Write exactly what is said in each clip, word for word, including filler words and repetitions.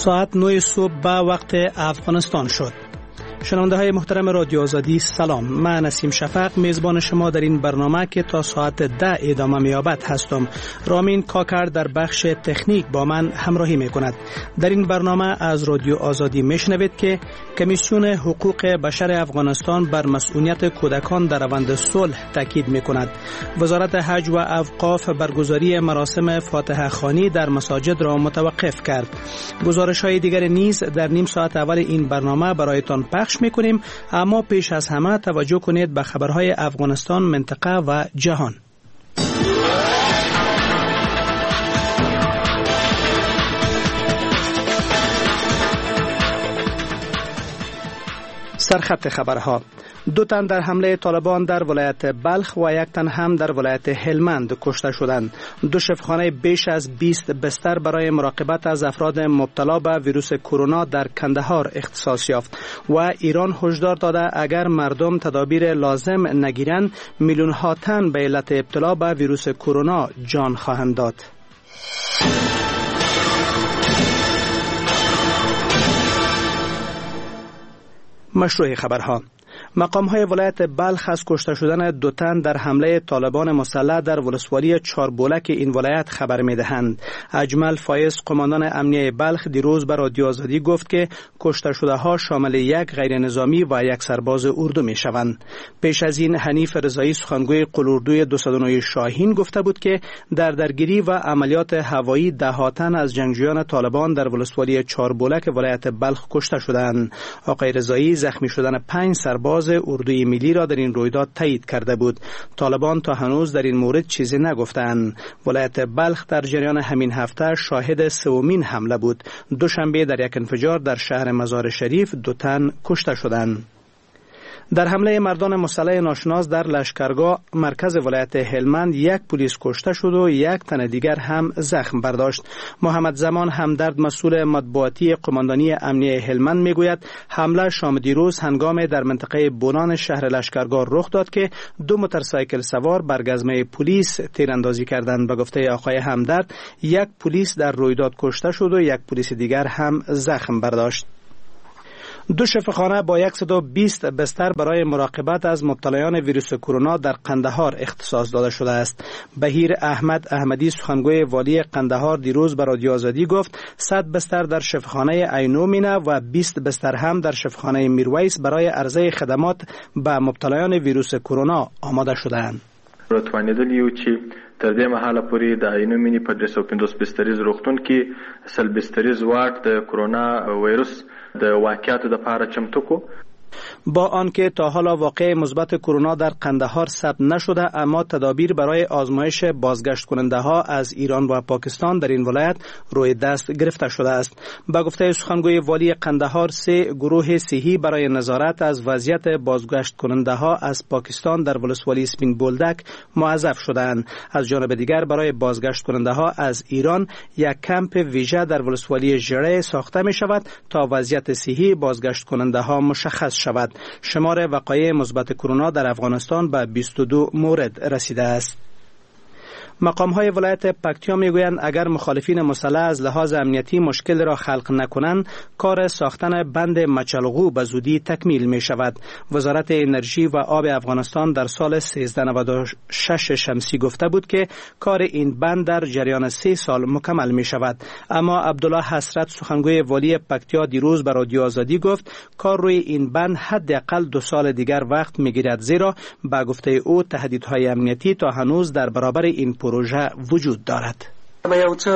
ساعت نه صبح به وقت افغانستان شد. شنونده های محترم رادیو آزادی سلام، من نسیم شفق میزبان شما در این برنامه که تا ساعت ده ادامه می‌یابد هستم. رامین کاکر در بخش تکنیک با من همراهی میکند. در این برنامه از رادیو آزادی میشنوید که کمیسیون حقوق بشر افغانستان بر مسئولیت کودکان در روند صلح تاکید میکند. وزارت حج و اوقاف برگزاری مراسم فاتحه خوانی در مساجد را متوقف کرد. گزارش های دیگر نیز در نیم ساعت اول این برنامه برایتان پخش میکنیم، اما پیش از همه توجه کنید به خبرهای افغانستان، منطقه و جهان. سرخط خبرها: دو تن در حمله طالبان در ولایت بلخ و یک تن هم در ولایت هلمند کشته شدند. دو شفاخانه بیش از بیست بستر برای مراقبت از افراد مبتلا به ویروس کرونا در کندهار اختصاص یافت و ایران هشدار داده اگر مردم تدابیر لازم نگیرند میلیون ها تن به علت ابتلا به ویروس کرونا جان خواهند داد. مشروع خبرها: مقام های ولایت بلخ از کشته شدن دو تن در حمله طالبان مسلح در ولسوالی چاربولک این ولایت خبر می دهند. اجمل فایز، قماندان امنیه بلخ، دیروز به رادیو آزادی گفت که کشته شده ها شامل یک غیر نظامی و یک سرباز اردو می شوند. پیش از این حنیف رضایی، سخنگوی قلوردوی دویست و نه شاهین، گفته بود که در درگیری و عملیات هوایی ده ها تن از جنگجویان طالبان در ولسوالی چاربولک ولایت بلخ کشته شدند. آقای رضایی زخمی شدن پنج سرباز اردوی ملی را در این رویداد تایید کرده بود. طالبان تا هنوز در این مورد چیزی نگفتند. ولایت بلخ در جریان همین هفته شاهد سومین حمله بود. دوشنبه در یک انفجار در شهر مزار شریف دو تن کشته شدند. در حمله مردان مسلح ناشناس در لشکرگاه مرکز ولایت هلمند یک پلیس کشته شد و یک تن دیگر هم زخم برداشت. محمد زمان همدرد، مسئول مطبوعاتی قماندانی امنیه هلمند، میگوید حمله شام دیروز هنگام در منطقه بونان شهر لشکرگاه رخ داد که دو موتورسایکل سوار بر گزمه پلیس تیراندازی کردند. به گفته آقای همدرد یک پلیس در رویداد کشته شد و یک پلیس دیگر هم زخم برداشت. دو شفاخانه با صد و بیست بستر برای مراقبت از مبتلایان ویروس کرونا در قندهار اختصاص داده شده است. بهیر احمد احمدی، سخنگوی والی قندهار، دیروز به رادیو آزادی گفت صد بستر در شفاخانه عینومینه و بیست بستر هم در شفاخانه میرویس برای عرضه خدمات به مبتلایان ویروس کرونا آماده شده‌اند. راتوانیدلی یو چې تر دې مهاله پورې د عینومینې په درې سوه پنځوس بستریز روغتون کې سل بستریز واټ د کرونا ویروس د واقعیاتو دپاره چمتو کو. با آنکه تا حالا واقع مثبت کرونا در قندهار ثبت نشده، اما تدابیر برای آزمایش بازگشت کننده ها از ایران و پاکستان در این ولایت روی دست گرفته شده است. با گفته سخنگوی والی قندهار، سه گروه صحی برای نظارت از وضعیت بازگشت کننده ها از پاکستان در ولسوالی سپین بولدک موظف شدند. از جانب دیگر برای بازگشت کننده ها از ایران یک کمپ ویژه در ولسوالی ژره ساخته می شود تا وضعیت صحی بازگشت کننده ها مشخص شود. شمار وقایع مثبت کرونا در افغانستان به بیست و دو مورد رسیده است. مقام های ولایت پکتیا میگویند اگر مخالفین مسلح از لحاظ امنیتی مشکل را خلق نکنند، کار ساختن بند مچلغو به زودی تکمیل می شود. وزارت انرژی و آب افغانستان در سال سیزده نود و شش شمسی گفته بود که کار این بند در جریان سه سال مکمل می شود. اما عبدالله حسرت، سخنگوی والی پکتیا، دیروز به رادیو آزادی گفت کار روی این بند حداقل دو سال دیگر وقت می گیرد، زیرا به گفته او تهدیدهای امنیتی تا هنوز در برابر این پروژه وجود دارد. به یو څه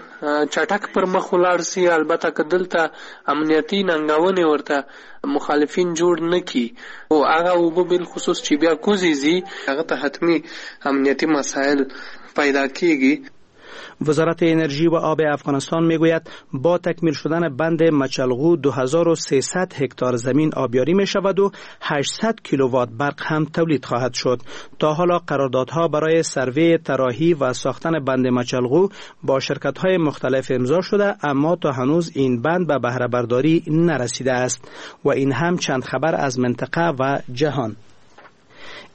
چټک پر مخ ولاړ سي، البته که دلته امنیتي ننګونې ورته مخالفین جوړ نه کي او هغه اوبه بالخصوص چې بیا کوزې ځي هغه ته حتمي امنیتي مسایل پیدا کیږي. وزارت انرژی و آب افغانستان میگوید با تکمیل شدن بند مچلغو دو هزار و سیصد هکتار زمین آبیاری می شود و هشتصد کیلووات برق هم تولید خواهد شد. تا حالا قراردادها برای سروی طراحی و ساختن بند مچلغو با شرکت‌های مختلف امضا شده، اما تا هنوز این بند به بهره برداری نرسیده است. و این هم چند خبر از منطقه و جهان.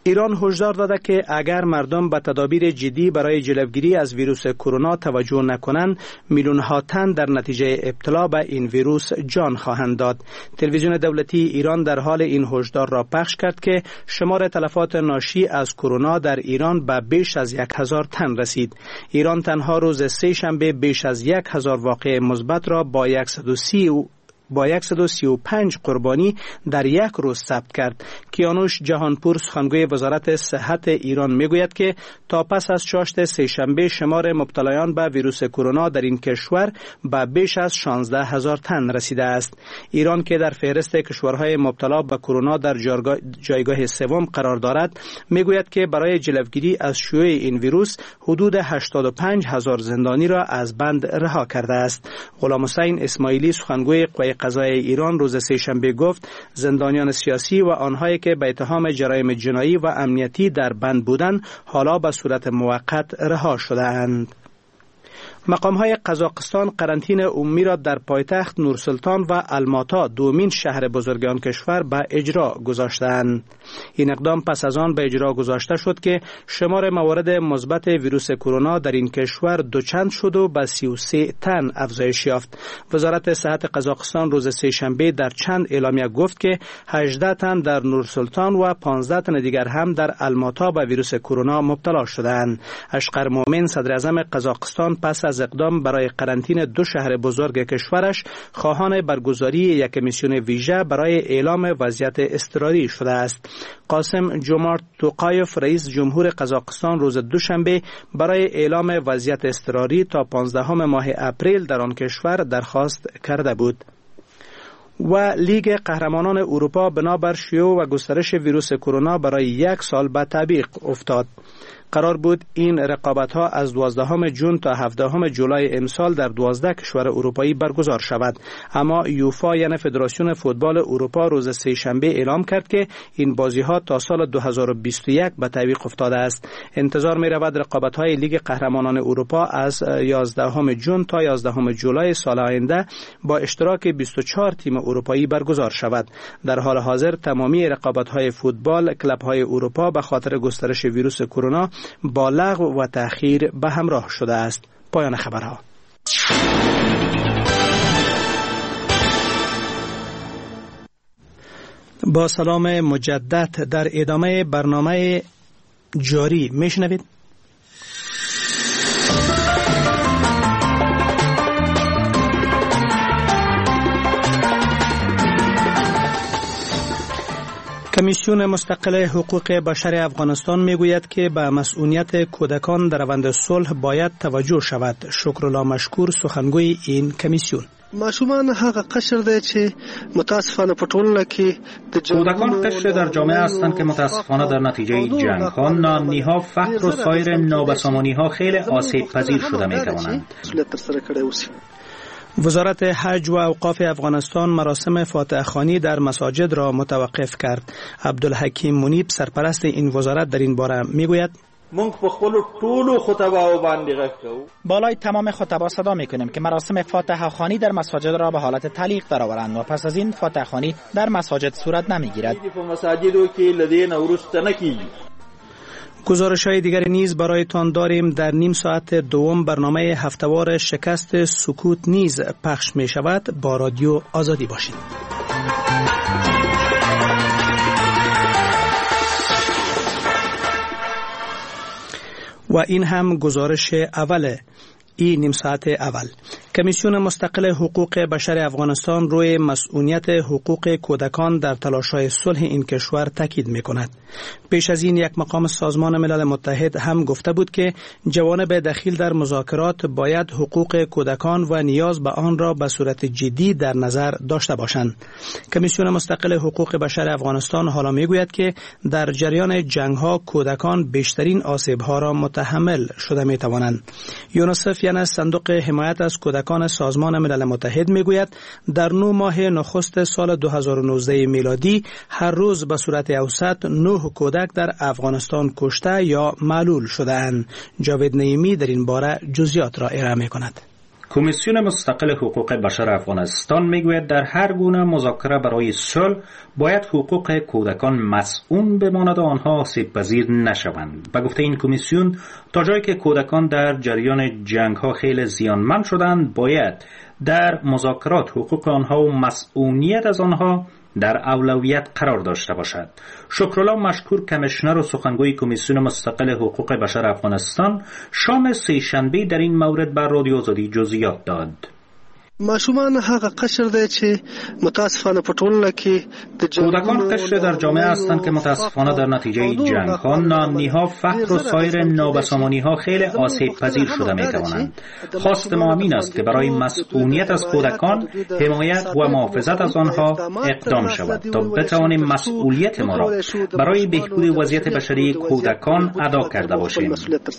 ایران هشدار داده که اگر مردم به تدابیر جدی برای جلوگیری از ویروس کرونا توجه نکنند، میلیون ها تن در نتیجه ابتلا به این ویروس جان خواهند داد. تلویزیون دولتی ایران در حال این هشدار را پخش کرد که شمار تلفات ناشی از کرونا در ایران به بیش از یک هزار تن رسید. ایران تنها روز سه شنبه بیش از یک هزار واقعه مثبت را با صد و سی با صد و سی و پنج قربانی در یک روز ثبت کرد. کیانوش جهانپور سخنگوی وزارت صحت ایران میگوید که تا پس از چاشت سه شنبه شمار مبتلایان به ویروس کرونا در این کشور به بیش از شانزده هزار تن رسیده است. ایران که در فهرست کشورهای مبتلا به کرونا در جایگاه سوم قرار دارد، میگوید که برای جلوگیری از شیوع این ویروس حدود هشتاد و پنج هزار زندانی را از بند رها کرده است. غلام حسین اسماعیلی سخنگوی قوه قضایی ایران روز سه شنبه گفت زندانیان سیاسی و آنهایی که به اتهام جرایم جنایی و امنیتی در بند بودند حالا به صورت موقت رها شده‌اند. مقام‌های قزاقستان قرنطینه عمومی را در پایتخت نورسلطان و الماتا دومین شهر بزرگ آن کشور به اجرا گذاشتند. این اقدام پس از آن به اجرا گذاشته شد که شمار موارد مثبت ویروس کرونا در این کشور دوچند شد و به سی و سه تن افزایش یافت. وزارت صحت قزاقستان روز سه شنبه در چند اعلامیه گفت که هجده تن در نورسلطان و پانزده تن دیگر هم در الماتا به ویروس کرونا مبتلا شدند. اشقر مومن صدر اعظم قزاقستان پس از اقدام برای قرنطینه دو شهر بزرگ کشورش خواهان برگزاری یک میسیون ویژه برای اعلام وضعیت اضطراری شده است. قاسم جومارت توقایف رئیس جمهور قزاقستان روز دوشنبه برای اعلام وضعیت اضطراری تا پانزدهم ماه اپریل در آن کشور درخواست کرده بود. و لیگ قهرمانان اروپا بنابر شیوع و گسترش ویروس کرونا برای یک سال به تعویق افتاد. قرار بود این رقابت‌ها از دوازدهم ژوئن تا هفدهم جولای امسال در دوازده کشور اروپایی برگزار شود، اما یوفا یعنی فدراسیون فوتبال اروپا روز سه شنبه اعلام کرد که این بازی‌ها تا سال دو هزار و بیست و یک به تعویق افتاده است. انتظار می‌رود رقابت‌های لیگ قهرمانان اروپا از یازدهم ژوئن تا یازدهم جولای سال آینده با اشتراک بیست و چهار تیم اروپایی برگزار شود. در حال حاضر تمامی رقابت‌های فوتبال کلب‌های اروپا به خاطر گسترش ویروس کرونا با لغو و تأخیر به همراه شده است. پایان خبرها. با سلام مجدد در ادامه برنامه جاری میشنوید. کمیسیون مستقل حقوق بشر افغانستان میگوید که به مسئولیت کودکان در روند صلح باید توجه شود. شکرالله مشکور سخنگوی این کمیسیون: ماشومان هغه قشر دی چې متاسفانه په ټولنه کې د کودکان قشر در جامعه هستند که متاسفانه در نتیجه جنگ‌ها، ناامنی‌ها، فقر و سایر نابسامانی‌ها خیلی آسیب پذیر شده می‌توانند. وزارت حج و اوقاف افغانستان مراسم فاتحه خوانی در مساجد را متوقف کرد. عبدالحکیم منیب سرپرست این وزارت در این باره میگوید: مونږ په خپل ټولو خطباو باندې غږ کوو. بالای تمام خطبا صدا میکنیم که مراسم فاتحه خوانی در مساجد را به حالت تعلیق درآورند و پس از این فاتحه خوانی در مساجد صورت نمیگیرد. په مساجدو کې لدین ورسته نکیږي. گزارش های دیگر نیز برایتان داریم. در نیم ساعت دوم برنامه هفتهوار شکست سکوت نیز پخش می شود. با رادیو آزادی باشید. و این هم گزارش اوله این نیم ساعت اول. کمیسیون مستقل حقوق بشر افغانستان روی مسئولیت حقوق کودکان در تلاش‌های صلح این کشور تاکید می‌کند. پیش از این یک مقام سازمان ملل متحد هم گفته بود که جوانب دخیل در مذاکرات باید حقوق کودکان و نیاز به آن را به صورت جدی در نظر داشته باشند. کمیسیون مستقل حقوق بشر افغانستان حالا می‌گوید که در جریان جنگ‌ها کودکان بیشترین آسیب‌ها را متحمل شده می‌توانند. یونیسف یعنی صندوق حمایت از کودکان سازمان ملل متحد میگوید در نه ماه نخست سال دو هزار و نوزده میلادی هر روز به صورت اوسط نه کودک در افغانستان کشته یا معلول شده‌اند. جاوید نعیمی در این باره جزئیات را ارائه می‌کند. کمیسیون مستقل حقوق بشر افغانستان میگوید در هر گونه مذاکره برای صلح باید حقوق کودکان مسئول بماند و آنها آسیب پذیر نشوند. به گفته این کمیسیون تا جایی که کودکان در جریان جنگ ها خیلی زیانمند شدند باید در مذاکرات حقوق آنها و مسئولیت از آنها در اولویت قرار داشته باشد. شکرالله مشکور کمیشنر و سخنگوی کمیسیون مستقل حقوق بشر افغانستان شام سه شنبه در این مورد بر رادیو آزادی جزئیات داد. ماشومان هغه قشر دی چې متاسفانه په ټولنه کې د کودکان قشر در جامعه هستند که متاسفانه در نتیجه جنگ ها، ناامنی‌ها، فقر و سایر نابسامانی‌ها خیلی آسیب پذیر شده می‌توانند. خواست ما همین است که برای مسئولیت از کودکان، حمایت و محافظت از آنها اقدام شود تا بتوانیم مسئولیت ما را برای بهبود وضعیت بشری کودکان ادا کرده باشیم.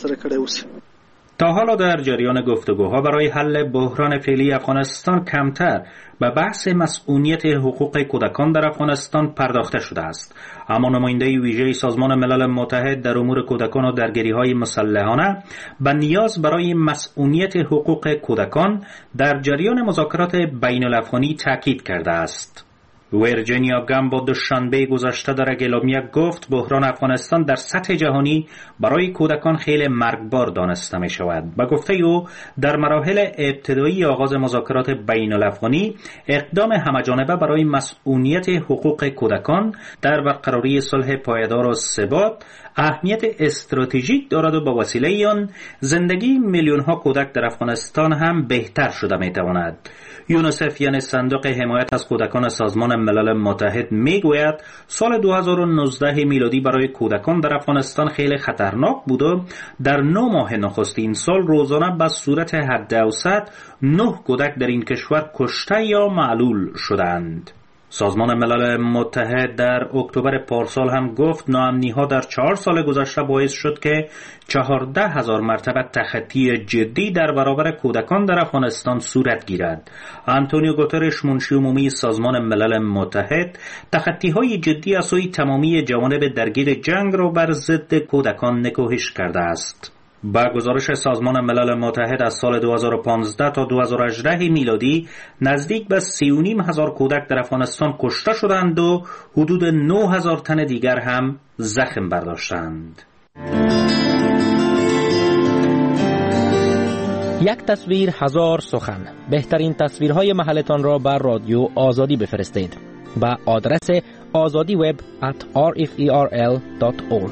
تا حالا در جریان گفتگوها برای حل بحران فعلی افغانستان کمتر به بحث مسئولیت حقوق کودکان در افغانستان پرداخته شده است، اما نماینده ویژه سازمان ملل متحد در امور کودکان و درگیری‌های مسلحانه به نیاز برای مسئولیت حقوق کودکان در جریان مذاکرات بین‌الافغانی تاکید کرده است. ویرجینیا گامبو دوشنبه گذشته در اعلامیه گفت بحران افغانستان در سطح جهانی برای کودکان خیلی مرگبار دانسته می شود. با گفته او در مراحل ابتدایی آغاز مذاکرات بین الافغانی اقدام همه‌جانبه برای مسئولیت حقوق کودکان در برقراری صلح پایدار و ثبات اهمیت استراتژیک دارد و با وسیله آن زندگی میلیون ها کودک در افغانستان هم بهتر شده می تواند. یونیسف یعنی صندوق حمایت از کودکان سازمان ملل متحد میگوید سال دو هزار و نوزده میلادی برای کودکان در افغانستان خیلی خطرناک بود و در نه ماه نخست این سال روزانه به صورت حد اوسط نه کودک در این کشور کشته یا معلول شدند. سازمان ملل متحد در اکتبر پارسال هم گفت ناامنی‌ها در چهار سال گذشته باعث شد که چهارده هزار مرتبه تخطی جدی در برابر کودکان در افغانستان صورت گیرد. آنتونیو گوترش منشی عمومی سازمان ملل متحد تخطی‌های جدی از سوی تمامی جوانب درگیر جنگ را بر ضد کودکان نکوهش کرده است. با گزارش سازمان ملل متحد از سال دو هزار و پانزده تا دو هزار و هجده میلادی نزدیک به سی و نیم هزار کودک در افغانستان کشته شدند و حدود نه هزار تن دیگر هم زخم برداشتند. یک تصویر هزار سخن. بهترین تصویرهای محلتان را بر رادیو آزادی بفرستید با آدرس azadi web at r f e r l dot org.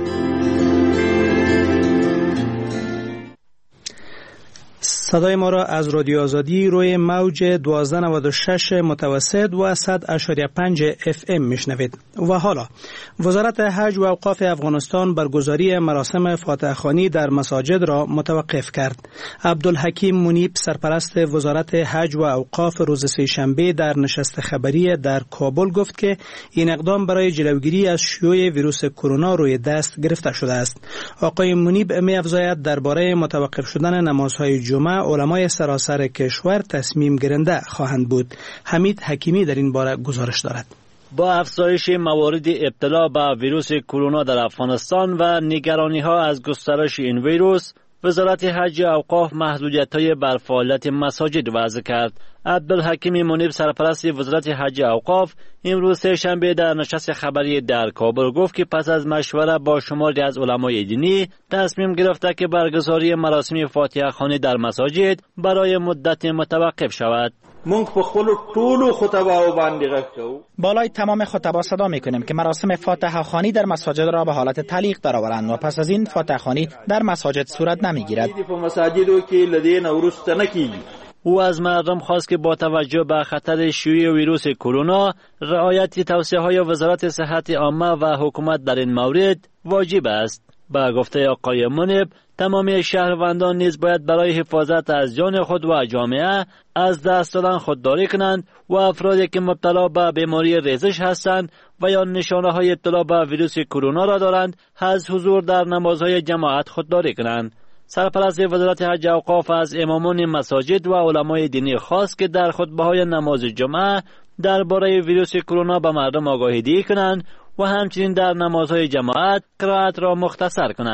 صدای ما را از رادیو آزادی روی موج دوازده نود و شش متوسط و صد اشاریه پنج اف ام میشنوید. و حالا وزارت حج و اوقاف افغانستان برگزاری مراسم فاتحه خوانی در مساجد را متوقف کرد. عبدالحکیم منیب سرپرست وزارت حج و اوقاف روز سه شنبه در نشست خبری در کابل گفت که این اقدام برای جلوگیری از شیوع ویروس کرونا روی دست گرفته شده است. آقای منیب می افزاید درباره متوقف شدن نمازهای جمعه علمای سراسر کشور تصمیم گیرنده خواهند بود. حمید حکیمی در این باره گزارش دارد. با افزایش موارد ابتلا به ویروس کرونا در افغانستان و نگرانی ها از گسترش این ویروس، وزارت حج و اوقاف محدودیت‌های بر فعالیت مساجد وضع کرد. عبدالحکیم منیب سرپرست وزارت حج و اوقاف امروز سه شنبه در نشست خبری در کابل گفت که پس از مشوره با شماری از علمای دینی تصمیم گرفته که برگزاری مراسم فاتحه خوانی در مساجد برای مدت متوقف شود. مونږ په خپل ټولو خطباو باندې غږ کوو. بالای تمام خطبا صدا میکنیم که مراسم فاتحه خوانی در مساجد را به حالت تعلیق درآورند و پس از این فاتحه خوانی در مساجد صورت نمیگیرد. په مساجدو کې لدین ورسته نکېږي. او از مردم خواست که با توجه به خطر شیوع ویروس کرونا رعایت توصیه‌های وزارت صحت عامه و حکومت در این مورد واجب است. با گفته آقای منیب تمامی شهروندان نیز باید برای حفاظت از جان خود و جامعه از دست دادن خودداری کنند و افرادی که مبتلا به بیماری ریزش هستند و یا نشانه های ابتلا به ویروس کرونا را دارند از حضور در نمازهای جماعت خودداری کنند. سرپرست وزارت حج و اوقاف از امامان مساجد و علمای دینی خواست که در خطبه‌های نماز جمعه درباره ویروس کرونا به مردم آگاهی دهی کنند و همچنین در نمازهای جماعت قرائت را مختصر کنند.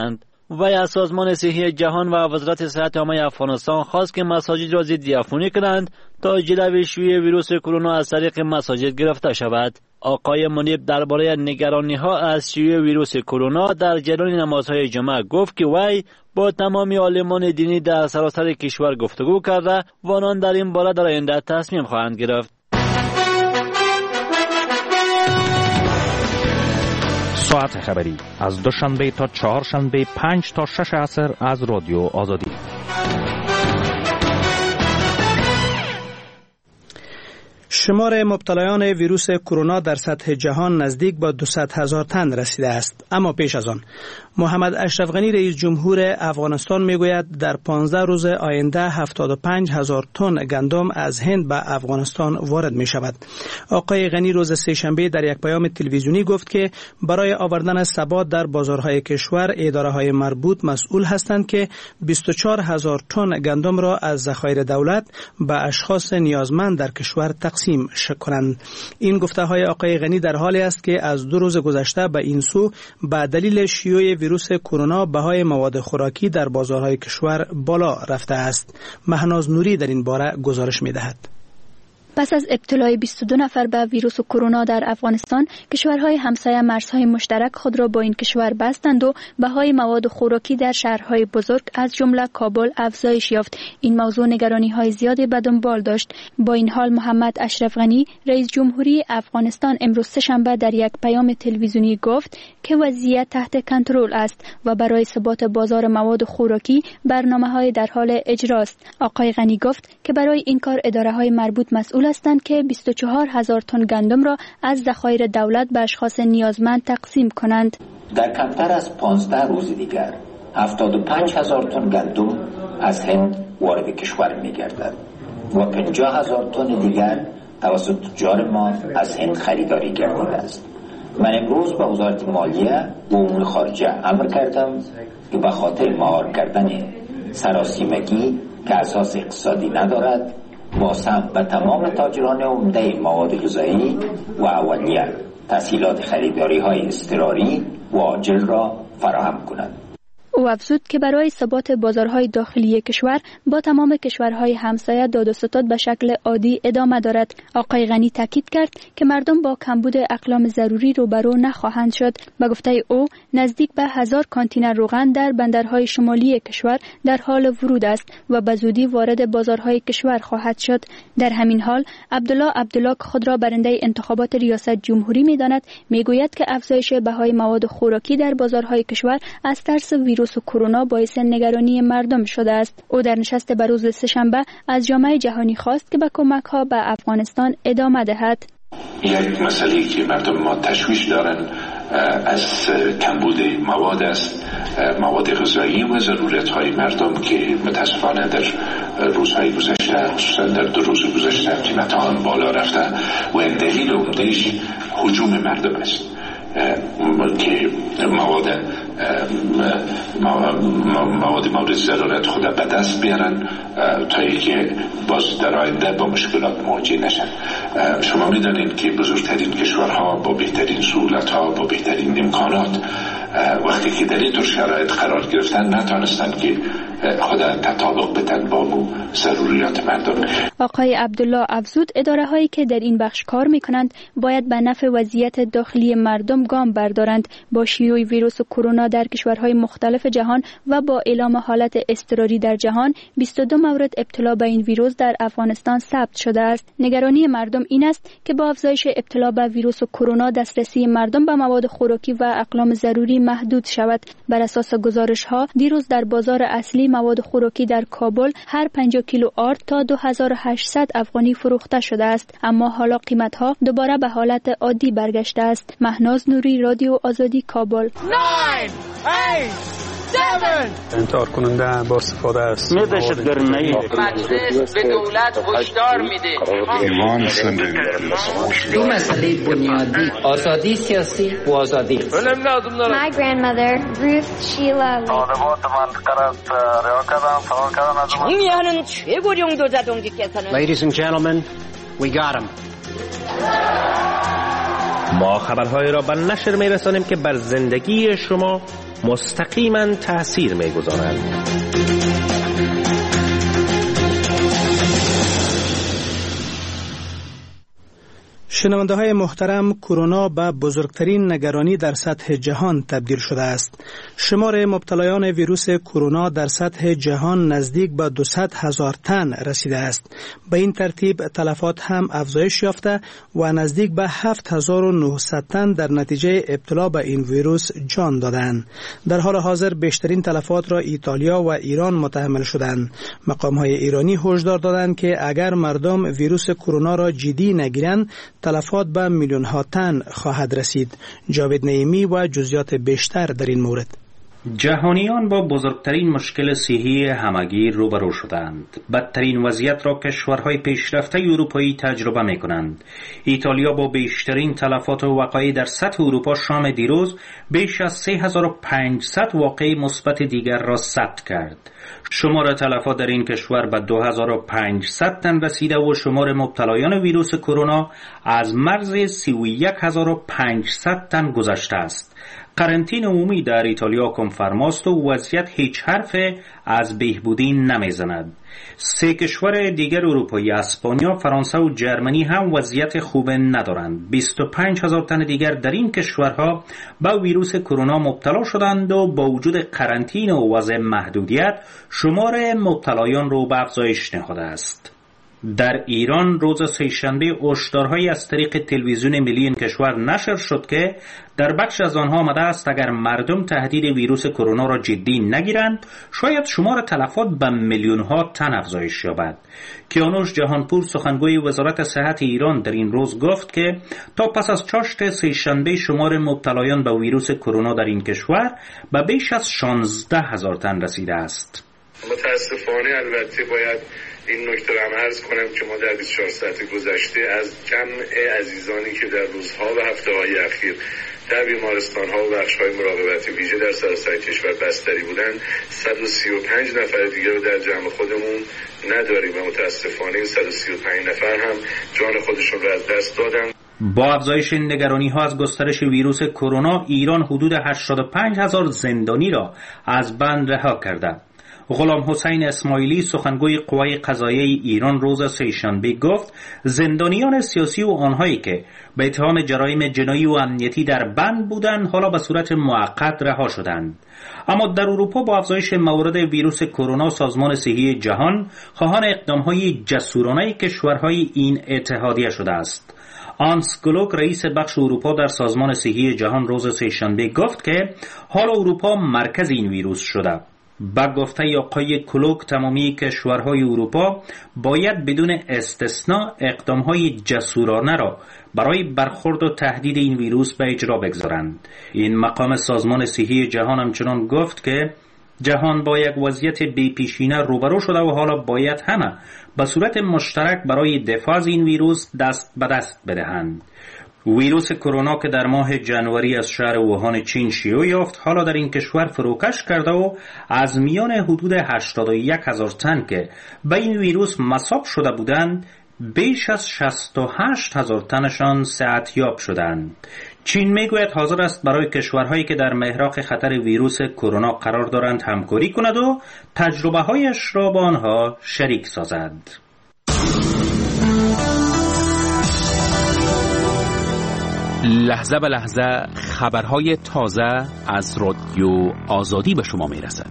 وی از سازمان صحی جهان و وزارت صحت عامه افغانستان خواست که مساجد را ضد عفونی کنند تا جلوی شیوع ویروس کرونا از طریق مساجد گرفته شود. آقای منیب درباره نگرانی ها از شیوع ویروس کرونا در جریان نمازهای جمعه گفت که وی با تمامی عالمان دینی در سراسر کشور گفتگو کرده و آنان در این باره در آینده تصمیم خواهند گرفت. ساعت خبری از دوشنبه تا چهارشنبه پنج تا شش عصر از رادیو آزادی. شمار مبتلایان ویروس کرونا در سطح جهان نزدیک به دویست هزار تن رسیده است. اما پیش از آن محمد اشرف غنی رئیس جمهور افغانستان میگوید در پانزده روز آینده هفتاد و پنج هزار تن گندم از هند به افغانستان وارد می شود. آقای غنی روز سه‌شنبه در یک پیام تلویزیونی گفت که برای آوردن ثبات در بازارهای کشور اداره های مربوط مسئول هستند که بیست و چهار هزار تن گندم را از ذخایر دولت به اشخاص نیازمند در کشور تقسیم کنند. این گفته های آقای غنی در حالی است که از دو روز گذشته به این سو به دلیل شیوع ویروس کرونا بهای مواد خوراکی در بازارهای کشور بالا رفته است. مهناز نوری در این باره گزارش می‌دهد. پس از ابتلای بیست و دو نفر به ویروس کرونا در افغانستان، کشورهای همسایه مرزهای مشترک خود را با این کشور بستند و بهای مواد خوراکی در شهرهای بزرگ از جمله کابل افزایش یافت. این موضوع نگرانی‌های زیادی به دنبال داشت. با این حال محمد اشرف غنی رئیس جمهوری افغانستان امروز سه‌شنبه در یک پیام تلویزیونی گفت که وضعیت تحت کنترل است و برای ثبات بازار مواد خوراکی برنامه‌های در حال اجراست. آقای غنی گفت که برای این کار اداره‌های مربوط مسئول هستند که بیست و چهار هزار تن گندم را از ذخایر دولت به اشخاص نیازمند تقسیم کنند. در کمتر از پانزده روز دیگر هفتاد و پنج هزار تن گندم از هند وارد کشور می گردد و پنجاه هزار تن دیگر توسط تجار ما از هند خریداری گردیده است. من امروز به وزارت مالیه و امور خارجه امر کردم که به خاطر مهار کردن سراسیمگی که اساس اقتصادی ندارد با سهم به تمام تاجران عمده مواد غذایی و اولیه تسهیلات خریداری های اضطراری و عاجل را فراهم کنند. او افزود که برای ثبات بازارهای داخلی کشور با تمام کشورهای همسایه داد و ستد به شکل عادی ادامه دارد. آقای غنی تاکید کرد که مردم با کمبود اقلام ضروری روبرو نخواهند شد. به گفته او نزدیک به هزار کانتینر روغن در بندرهای شمالی کشور در حال ورود است و به زودی وارد بازارهای کشور خواهد شد. در همین حال عبدالله عبدالله که خود را برنده انتخابات ریاست جمهوری می‌داند میگوید که افزایش بهای مواد خوراکی در بازارهای کشور از ترس ویروس و کرونا باعث نگرانی مردم شده است. او در نشست بروز سه‌شنبه از جامعه جهانی خواست که به کمک‌ها به افغانستان ادامه دهد. یک مسئله که مردم ما تشویش دارن از کمبود مواد است، مواد غذایی و ضرورت‌های مردم که متاسفانه در روزهای گذشته خصوصا در دو روز گذشته قیمت آن بالا رفته و این دلیل عمده‌اش هجوم مردم است که مواد مواد مورد ضرورت خود به دست بیارن تا اینکه باز در آینده با مشکلات مواجه نشن. شما می‌دانید که بزرگترین کشورها با بهترین سهولت‌ها با بهترین امکانات وقتی که در این طور شرایط قرار گرفتن نتونستن که خود تطابق بدن با مو ضروریات مردم. آقای عبدالله افزود اداره هایی که در این بخش کار می کنند باید به نفع وضعیت داخلی مردم گام بردارند. با شیوع ویروس کرونا در کشورهای مختلف جهان و با اعلام حالت اضطراری در جهان بیست و دو مورد ابتلا به این ویروس در افغانستان ثبت شده است. نگرانی مردم این است که با افزایش ابتلا به ویروس کرونا دسترسی مردم به مواد خوراکی و اقلام ضروری محدود شود. بر اساس گزارش ها دیروز در بازار اصلی مواد خوراکی در کابل هر پنجاه کیلو آرد تا دو هزار و هشتصد افغانی فروخته شده است، اما حالا قیمت ها دوباره به حالت عادی برگشته است. مهناز نوری، رادیو آزادی، کابل. انتحار کننده با استفاده است. مجلس به دولت هشدار میده. دو مسئله بنیادی، آزادی سیاسی و آزادی. My grandmother, Ruth Sheila Lee. 정의하는 최고령도자 동지께서는 Ladies and gentlemen, we got him. ما خبرهای را به نشر می رسانیم که بر زندگی شما مستقیما تأثیر می گذارند. شنونده های محترم، کرونا به بزرگترین نگرانی در سطح جهان تبدیل شده است. شمار مبتلایان ویروس کرونا در سطح جهان نزدیک به دویست هزار تن رسیده است. به این ترتیب تلفات هم افزایش یافته و نزدیک به هفت هزار و نهصد تن در نتیجه ابتلا به این ویروس جان دادند. در حال حاضر بیشترین تلفات را ایتالیا و ایران متحمل شدند. مقام های ایرانی هشدار دادند که اگر مردم ویروس کرونا را جدی نگیرند تلفات به میلیون ها تن خواهد رسید. جاوید نعیمی و جزئیات بیشتر در این مورد. جهانیان با بزرگترین مشکل صحی همگیر روبرو شدند. بدترین وضعیت را کشورهای پیشرفته اروپایی تجربه می کنند. ایتالیا با بیشترین تلفات و وقایع در سطح اروپا شام دیروز بیش از سه هزار و پانصد واقعه مثبت دیگر را ثبت کرد. شمار تلفات در این کشور به دو هزار و پانصد تن رسیده و شمار مبتلایان ویروس کرونا از مرز سی و یک هزار و پانصد تن گذشته است. قرنطینه عمومی در ایتالیا کنفرماست و وضعیت هیچ حرف از بهبودی نمیزند. سه کشور دیگر اروپایی اسپانیا، فرانسه و جرمنی هم وضعیت خوب ندارند. بیست و پنج هزار تن دیگر در این کشورها به ویروس کرونا مبتلا شدند و با وجود قرنطینه و وضع محدودیت شمار مبتلایان رو به افزایش نهاده است. در ایران روز سه‌شنبه هشدارهایی از طریق تلویزیون ملی این کشور نشر شد که در بخش از آنها آمده است اگر مردم تهدید ویروس کرونا را جدی نگیرند شاید شمار تلفات به میلیون ها تن افزایش یابد. کیانوش جهانپور سخنگوی وزارت صحت ایران در این روز گفت که تا پس از چاشت سه‌شنبه شمار مبتلایان به ویروس کرونا در این کشور به بیش از شانزده هزار تن رسیده است. متاسفانه البته باید این نکته را هم عرض کنم که ما در بیست و چهار ساعت گذشته از جمع عزیزانی که در روزها و هفته‌های اخیر در بیمارستان‌ها و بخش‌های مراقبت ویژه در سراسر کشور بستری بودند صد و سی و پنج نفر دیگر رو در جمع خودمون نداریم و متاسفانه این صد و سی و پنج نفر هم جان خودشون رو از دست دادن. با افزایش نگرانی‌ها از گسترش ویروس کرونا، ایران حدود هشتاد و پنج هزار زندانی را از بند رها کرده. غلام حسین اسماعیلی سخنگوی قوای قضاییه ایران روز سه‌شنبه گفت زندانیان سیاسی و آنهایی که به اتهام جرایم جنایی و امنیتی در بند بودند حالا به صورت موقت رها شدند. اما در اروپا با افزایش موارد ویروس کرونا سازمان صحی جهان خواهان اقدام‌های جسورانه کشورهای این اتحادیه شده است. آنس گلوک رئیس بخش اروپا در سازمان صحی جهان روز سه‌شنبه گفت که حال اروپا مرکز این ویروس شده. با گفته آقای کلوک تمامی کشورهای اروپا باید بدون استثناء اقدامهای جسورانه را برای برخورد و تهدید این ویروس به اجرا بگذارند. این مقام سازمان صحی جهان همچنان گفت که جهان با یک وضعیت بی‌پیشینه روبرو شده و حالا باید همه به صورت مشترک برای دفاع از این ویروس دست به دست بدهند. ویروس کرونا که در ماه جنوری از شهر ووهان چین شیوع یافت حالا در این کشور فروکش کرده و از میان حدود هشتاد و یک هزار تن که به این ویروس مصاب شده بودند بیش از شصت و هشت هزار تنشان صحتیاب شدند. چین میگوید حاضر است برای کشورهایی که در محراق خطر ویروس کرونا قرار دارند همکاری کند و تجربه هایش را با آنها شریک سازد. لحظه به لحظه خبرهای تازه از رادیو آزادی به شما میرسد.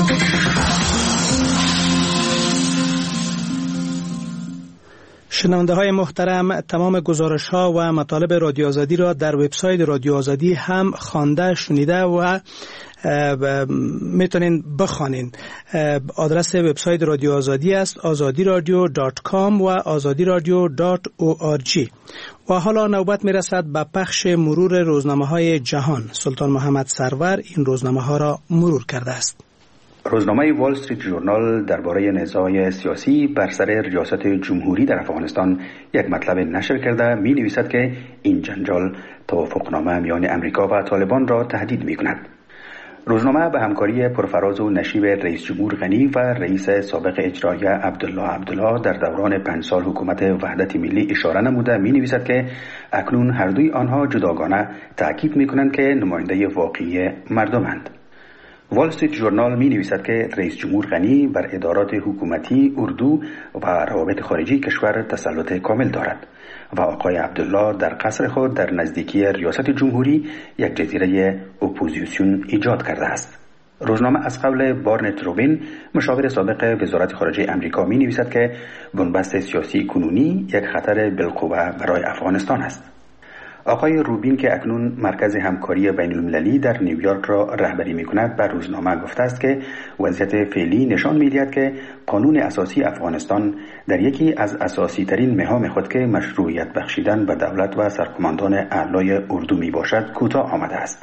شنونده های محترم، تمام گزارش ها و مطالب رادیو آزادی را در وبسایت رادیو آزادی هم خوانده، شنیده و میتونین بخوانین. آدرس وبسایت رادیو آزادی است آزادی رادیو دات کام و آزادی رادیو دات او آر جی. و حالا نوبت میرسد به بخش مرور روزنامه های جهان. سلطان محمد سرور این روزنامه ها را مرور کرده است. روزنامه وال استریت ژورنال درباره نزاع سیاسی بر سر ریاست جمهوری در افغانستان یک مطلب نشر کرده می نویسد که این جنجال توافقنامه میان امریکا و طالبان را تهدید می کند. روزنامه به همکاری پرفراز و نشیب رئیس جمهور غنی و رئیس سابق اجرایی عبدالله عبدالله در دوران پنج سال حکومت وحدت ملی اشاره نموده می نویسد که اکنون هر دوی آنها جداگانه تأکید می کنند که نماینده واقعی مردمند. وال استریت ژورنال می نویسد که رئیس جمهور غنی بر ادارات حکومتی، اردو و روابط خارجی کشور تسلط کامل دارد و آقای عبدالله در قصر خود در نزدیکی ریاست جمهوری یک جزیره اپوزیسیون ایجاد کرده است. روزنامه از قول بارنت روبین، مشاور سابق وزارت خارجه امریکا، می نویسد که بنبست سیاسی کنونی یک خطر بالقوه برای افغانستان است. آقای روبین که اکنون مرکز همکاری بین المللی در نیویورک را رهبری می کند بر روزنامه گفته است که وضعیت فعلی نشان می دهد که قانون اساسی افغانستان در یکی از اساسی ترین مهام خود که مشروعیت بخشیدن به دولت و سرکوماندان اعلای اردو می باشد کوتاه آمده است.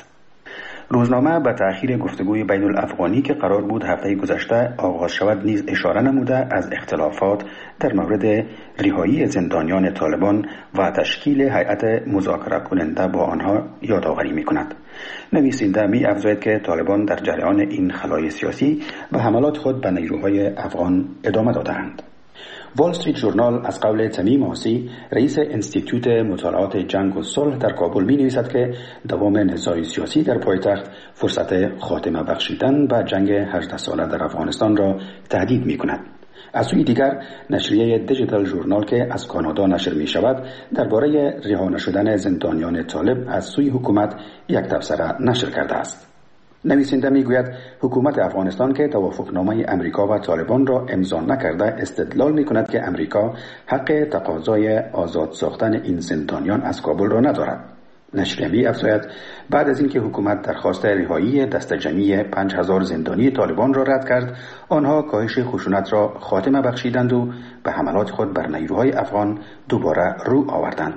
روزنامه به تأخیر گفتگوی بین الافغانی که قرار بود هفته گذشته آغاز شود نیز اشاره نموده از اختلافات در مورد رهایی زندانیان طالبان و تشکیل هیئت مذاکره کننده با آنها یادآوری می‌کند. نویسنده می افزاید که طالبان در جریان این خلای سیاسی به حملات خود به نیروهای افغان ادامه دادند. وال استریت ژورنال از قول تمیم آسی، رئیس انستیتوت مطالعات جنگ و صلح در کابل می نویسد که دوام نزاع سیاسی در پایتخت فرصت خاتمه بخشیدن به جنگ هجده ساله در افغانستان را تهدید می کند. از سوی دیگر نشریه دیجیتال ژورنال که از کانادا نشر می شود درباره رها نشدن زندانیان طالب از سوی حکومت یک تبصره نشر کرده است. نویسنده میگوید حکومت افغانستان که توافقنامه امریکا و طالبان را امضا نکرده استدلال میکند که امریکا حق تقاضای آزاد ساختن این زندانیان از کابل را ندارد. نشریه می‌افزاید بعد از اینکه حکومت درخواست رهایی دست جمعی پنج هزار زندانی طالبان را رد کرد، آنها کاهش خشونت را خاتمه بخشیدند و به حملات خود بر نیروهای افغان دوباره رو آوردند.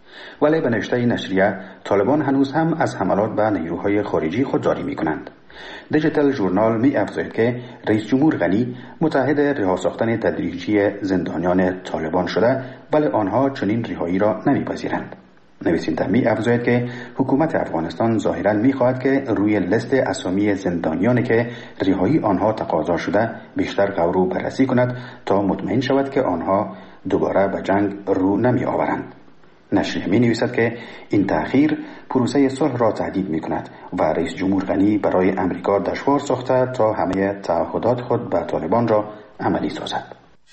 ولی به نوشته نشریه طالبان هنوز هم از حملات به نیروهای خارجی خودداری می کنند. دیجیتال ژورنال می افزاید که رئیس جمهور غنی متحد رها ساختن تدریجی زندانیان طالبان شده ولی آنها چنین رهایی را نمی پذیرند. نویسنده می افزاید که حکومت افغانستان ظاهرا می خواهد که روی لیست اسامی زندانیانی که رهایی آنها تقاضا شده بیشتر غور و بررسی کند تا مطمئن شود که آنها دوباره به جنگ رو نمی آورند. نشریه می نویسد که این تأخیر پروسه صلح را تهدید می کند و رئیس جمهور غنی برای امریکا دشوار ساخته تا همه تعهدات خود به طالبان را عملی سازد.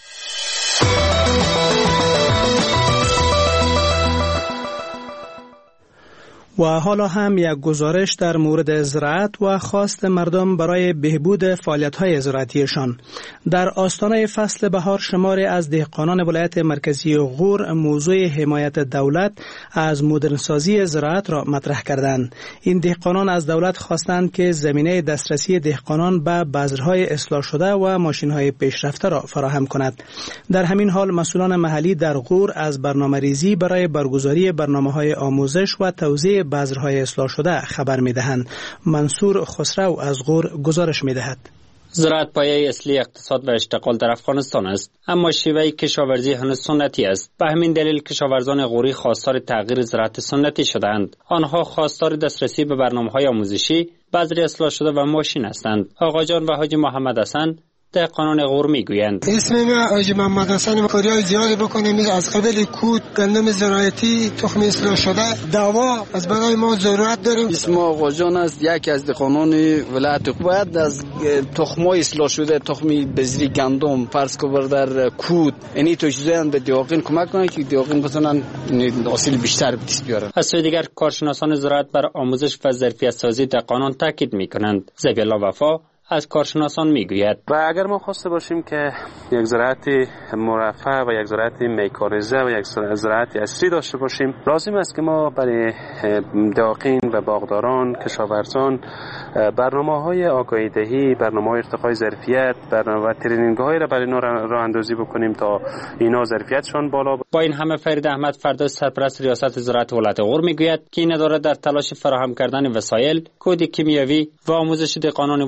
و حالا هم یک گزارش در مورد زراعت و خواست مردم برای بهبود فعالیت‌های زراعتیشان. در آستانه فصل بهار شماری از دهقانان ولایت مرکزی غور موضوع حمایت دولت از مدرنسازی زراعت را مطرح کردند. این دهقانان از دولت خواستند که زمینه دسترسی دهقانان به بذرهای اصلاح شده و ماشین‌های پیشرفته را فراهم کند. در همین حال مسئولان محلی در غور از برنامه‌ریزی برای برگزاری برنامه‌های آموزش و توزیع بذرهای اصلاح شده خبر می‌دهند. منصور خسرو از غور گزارش می‌دهد. زراعت پایه اصلی اقتصاد و اشتغال در افغانستان است، اما شیوه کشاورزی هنوز سنتی است. به همین دلیل کشاورزان غوری خواستار تغییر زراعت سنتی شدند. آنها خواستار دسترسی به برنامه‌های آموزشی، بذر اصلاح شده و ماشین هستند. آقا جان و حاجی محمد حسن دهقانان غور میگویند اسم من حاجی محمد حسن، کاریای زیادی بکنیم از قبل کود، گندم زراعتی، تخم اصلاح شده، دوا از برای ما ضرورت داریم. اسم آقا جان است، یکی از دهقانان ولایت. باید از تخمای اصلاح شده، تخم بذری گندم فرض کو در کود، یعنی تو چیزایی به دهقان کمک کنن که دهقان بتونن حاصل بیشتر دست بیارن. از سوی دیگر کارشناسان زراعت بر آموزش و ظرفیت سازی دهقانان تاکید میکنند. زبیلا وفا از کارشناسان میگوید و اگر ما خواسته باشیم که یک زراعت مرفه و یک زراعت میکانیزه و یک زراعت اصلی داشته باشیم، لازم است که ما برای دهقان و باغداران، کشاورزان برنامه‌های آگاهی دهی، برنامه‌های ارتقای ظرفیت، برنامه و ترینینگ‌هایی را برای اینا راه اندازی بکنیم تا اینا ظرفیتشان بالا. با این همه فرید احمد فردوس سرپرست ریاست زراعت ولایت غور میگوید که این اداره در تلاش فراهم کردن وسایل، کود کیمیاوی و آموزش دهقانان ولایت غور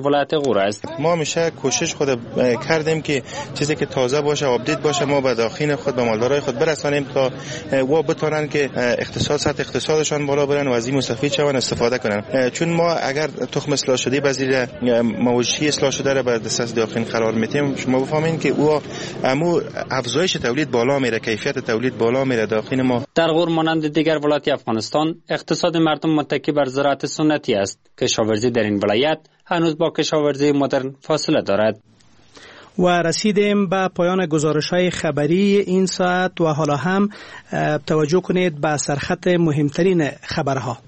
غور است. ما همیشه کوشش خود کردیم که چیزی که تازه باشه، آپدیت باشه، ما به داخل خود به مالدارای خود برسانیم تا و بتونن که اقتصاد سطح اقتصادشان بالا برن و از این مستفید شون استفاده کنن. چون ما اگر تخم اصلاح شده بذیر مواشی اصلاح شده را به دست داخل قرار میدیم، شما بفهمین که او امو افزایش تولید بالا میره، کیفیت تولید بالا میره داخل ما. در غور مانند دیگر ولایات افغانستان اقتصاد مردم متکی بر زراعت سنتی است. کشاورزی در این ولایت هنوز با کشاورزی مدرن فاصله دارد. و رسیدیم به پایان گزارش‌های خبری این ساعت و حالا هم توجه کنید به سرخط مهمترین خبرها.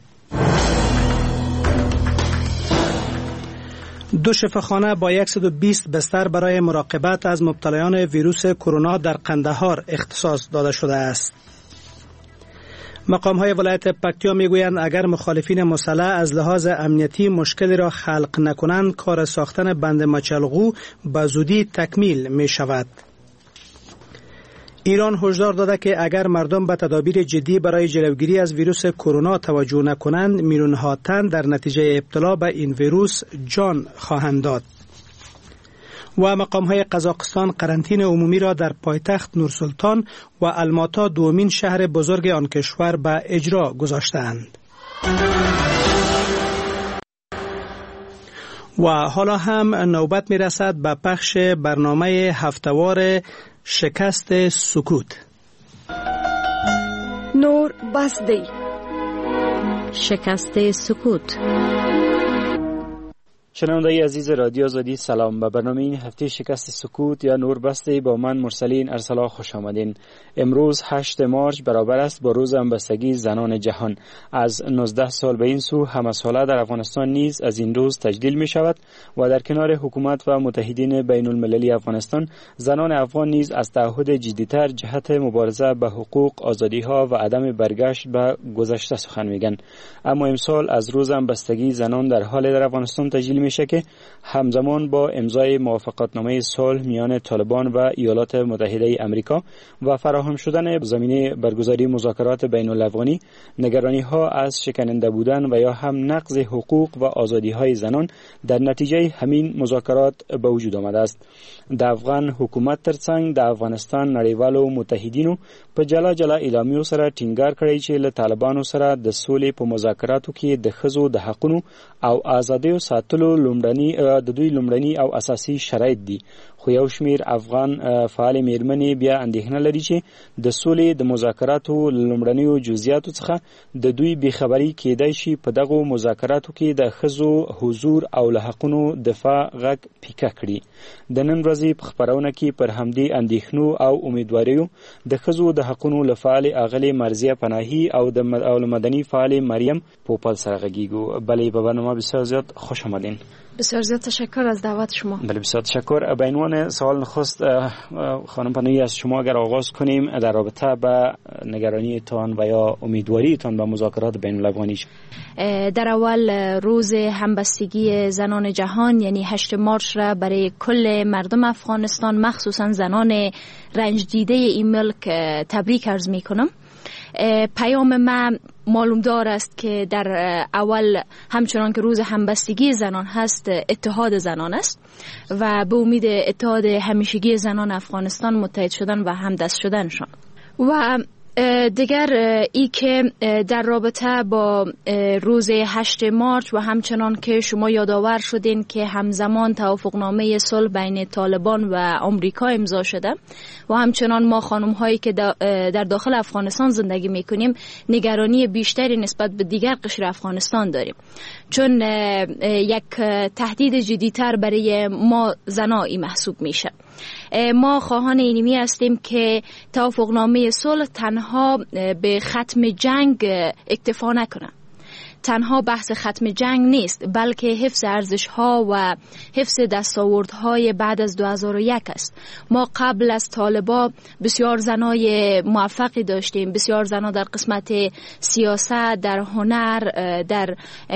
دو شفاخانه با صد و بیست بستر برای مراقبت از مبتلایان ویروس کرونا در قندهار اختصاص داده شده است. مقام‌های ولایت پکتیا میگویند اگر مخالفین مسلح از لحاظ امنیتی مشکلی را خلق نکنند، کار ساختن بند مچلغو به زودی تکمیل می شود. ایران هشدار داده که اگر مردم به تدابیر جدی برای جلوگیری از ویروس کرونا توجه نکنند، میلیون‌ها تن در نتیجه ابتلا به این ویروس جان خواهند داد. و مقام‌های قزاقستان قرنطینه عمومی را در پایتخت نورسلطان و الماتا دومین شهر بزرگ آن کشور به اجرا گذاشتند. و حالا هم نوبت می‌رسد به پخش برنامه هفته‌وار شکست سکوت. نور بسدی شکست سکوت. شنوندگان عزیز رادیو آزادی سلام. به برنامه این هفته شکست سکوت یا نور بسته با من مرسلین ارسلا خوش آمدین. امروز هشت مارچ برابر است با روز همبستگی زنان جهان. از نوزده سال به این سو همساله در افغانستان نیز از این روز تجلیل می شود و در کنار حکومت و متحدین بین المللی افغانستان، زنان افغان نیز از تعهد جدیتر جهت مبارزه به حقوق، آزادی ها و عدم برگشت به گذشته سخن میگن. اما امسال از روز همبستگی زنان در حال در افغانستان تجلیل میشه که همزمان با امضای موافقتنامه صلح میان طالبان و ایالات متحده آمریکا و فراهم شدن زمینه برگزاری مذاکرات بین الافغانی، نگرانی ها از شکننده بودن و یا هم نقض حقوق و آزادی های زنان در نتیجه همین مذاکرات به وجود آمده است. د افغان حکومت ترڅنګ د افغانستان نړیوالو متحدینو په جلا جلا اعلامیو سره ټینګار کړی چې له طالبانو سره د سولې په مذاکراتو کې د ښځو د حقونو او ازادیو ساتلو لومړني د دوی لومړني او اساسي شرایط دي. خو یو شمیر افغان فعال میرمنې بیا اندېښنه لري چې د سولې د مذاکراتو لومړنیو جزئیاتو څخه د دوی بېخبري کېدای شي په دغو مذاکراتو کې د ښځو حضور او له حقونو دفاع غږ پیکه کړي. د نن ورځې په خپرونه کې پر همدې اندېښنو او امیدواریو د ښځو د حقونو له فعالې اغلې مرضیه پناهي او د مدني فعالې مریم پوپل سره غږیږو. بله به برنامه بسیار زیاد خوش آمدین. بسیار زیاد تشکر از دعوت شما. بله بسیار تشکر. به عنوان سوال نخست خانم پناهی از شما اگر آغاز کنیم در رابطه با نگرانی تان و یا امیدواری تان به مذاکرات بین الافغانی. در اول روز همبستگی زنان جهان یعنی هشت مارچ را برای کل مردم افغانستان مخصوصا زنان رنج دیده این ملک تبریک عرض می کنم. پیام من معلوم دار است که در اول همچنان که روز همبستگی زنان هست اتحاد زنان است و به امید اتحاد همیشگی زنان افغانستان متحد شدن و همدست شدنشان. و دیگر ای که در رابطه با روز هشت مارچ و همچنان که شما یادآور شدین که همزمان توافقنامه صلح بین طالبان و آمریکا امضا شده و همچنان ما خانم هایی که در داخل افغانستان زندگی میکنیم نگرانی بیشتری نسبت به دیگر قشر افغانستان داریم، چون یک تهدید جدیتر برای ما زنایی محسوب میشه. ما خواهان اینمی هستیم که توافقنامه صلح تنها به ختم جنگ اکتفا نکنه. تنها بحث ختم جنگ نیست، بلکه حفظ ارزش‌ها و حفظ دستاوردهای بعد از دو هزار و یک است. ما قبل از طالبان بسیار زنای موفقی داشتیم، بسیار زنا در قسمت سیاست، در هنر، در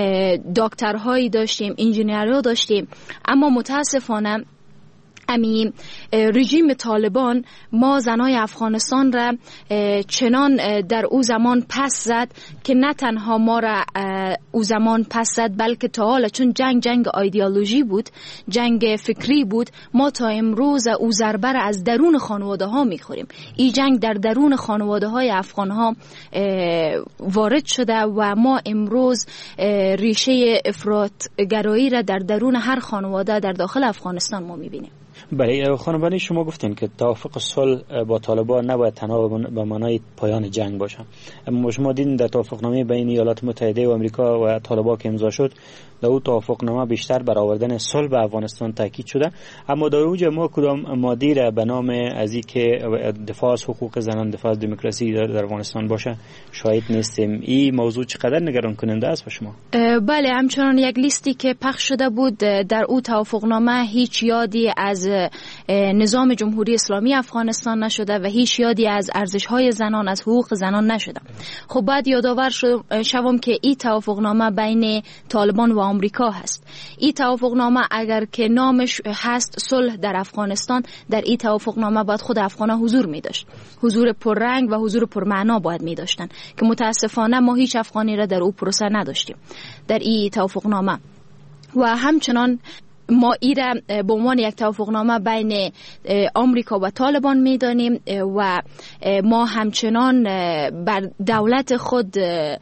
دکترهایی داشتیم، انجینرها داشتیم، اما متاسفانه امی رژیم طالبان ما زنای افغانستان را چنان در او زمان پس زد که نه تنها ما را او زمان پس زد، بلکه تا حالا چون جنگ جنگ ایدئولوژی بود، جنگ فکری بود، ما تا امروز او ضربه را از درون خانواده ها میخوریم. این جنگ در درون خانواده های افغان ها وارد شده و ما امروز ریشه افراطگرایی را در درون هر خانواده در داخل افغانستان ما میبینیم. بله خانم بانی، شما گفتین که توافق صلح با طالبان نباید تنها به معنای پایان جنگ باشه، اما شما دیدین در توافقنامه بین ایالات متحده و آمریکا و طالبان که امضا شد، در اون توافقنامه بیشتر بر آوردن صلح به افغانستان تاکید شده، اما در اونجا ما کدام مادی را به نام از اینکه دفاع از حقوق زنان، دفاع از دموکراسی در افغانستان باشه شاهد نیستیم. این موضوع چقدر نگران کننده است به شما؟ بله، همچنان یک لیستی که پخش شده بود در اون توافقنامه هیچ یادی از نظام جمهوری اسلامی افغانستان نشده و هیچ یادی از ارزش‌های زنان، از حقوق زنان نشده. خب بعد یادآور شوم که این توافقنامه بین طالبان و آمریکا هست. این توافقنامه اگر که نامش هست صلح در افغانستان، در این توافقنامه باید خود افغانا حضور می داشت، حضور پررنگ و حضور پرمعنا باید می داشتن که متاسفانه ما هیچ افغانی را در او پروسه نداشتیم در این توافقنامه. و همچنان ما ای را به عنوان یک توافقنامه بین آمریکا و طالبان میدانیم و ما همچنان بر دولت خود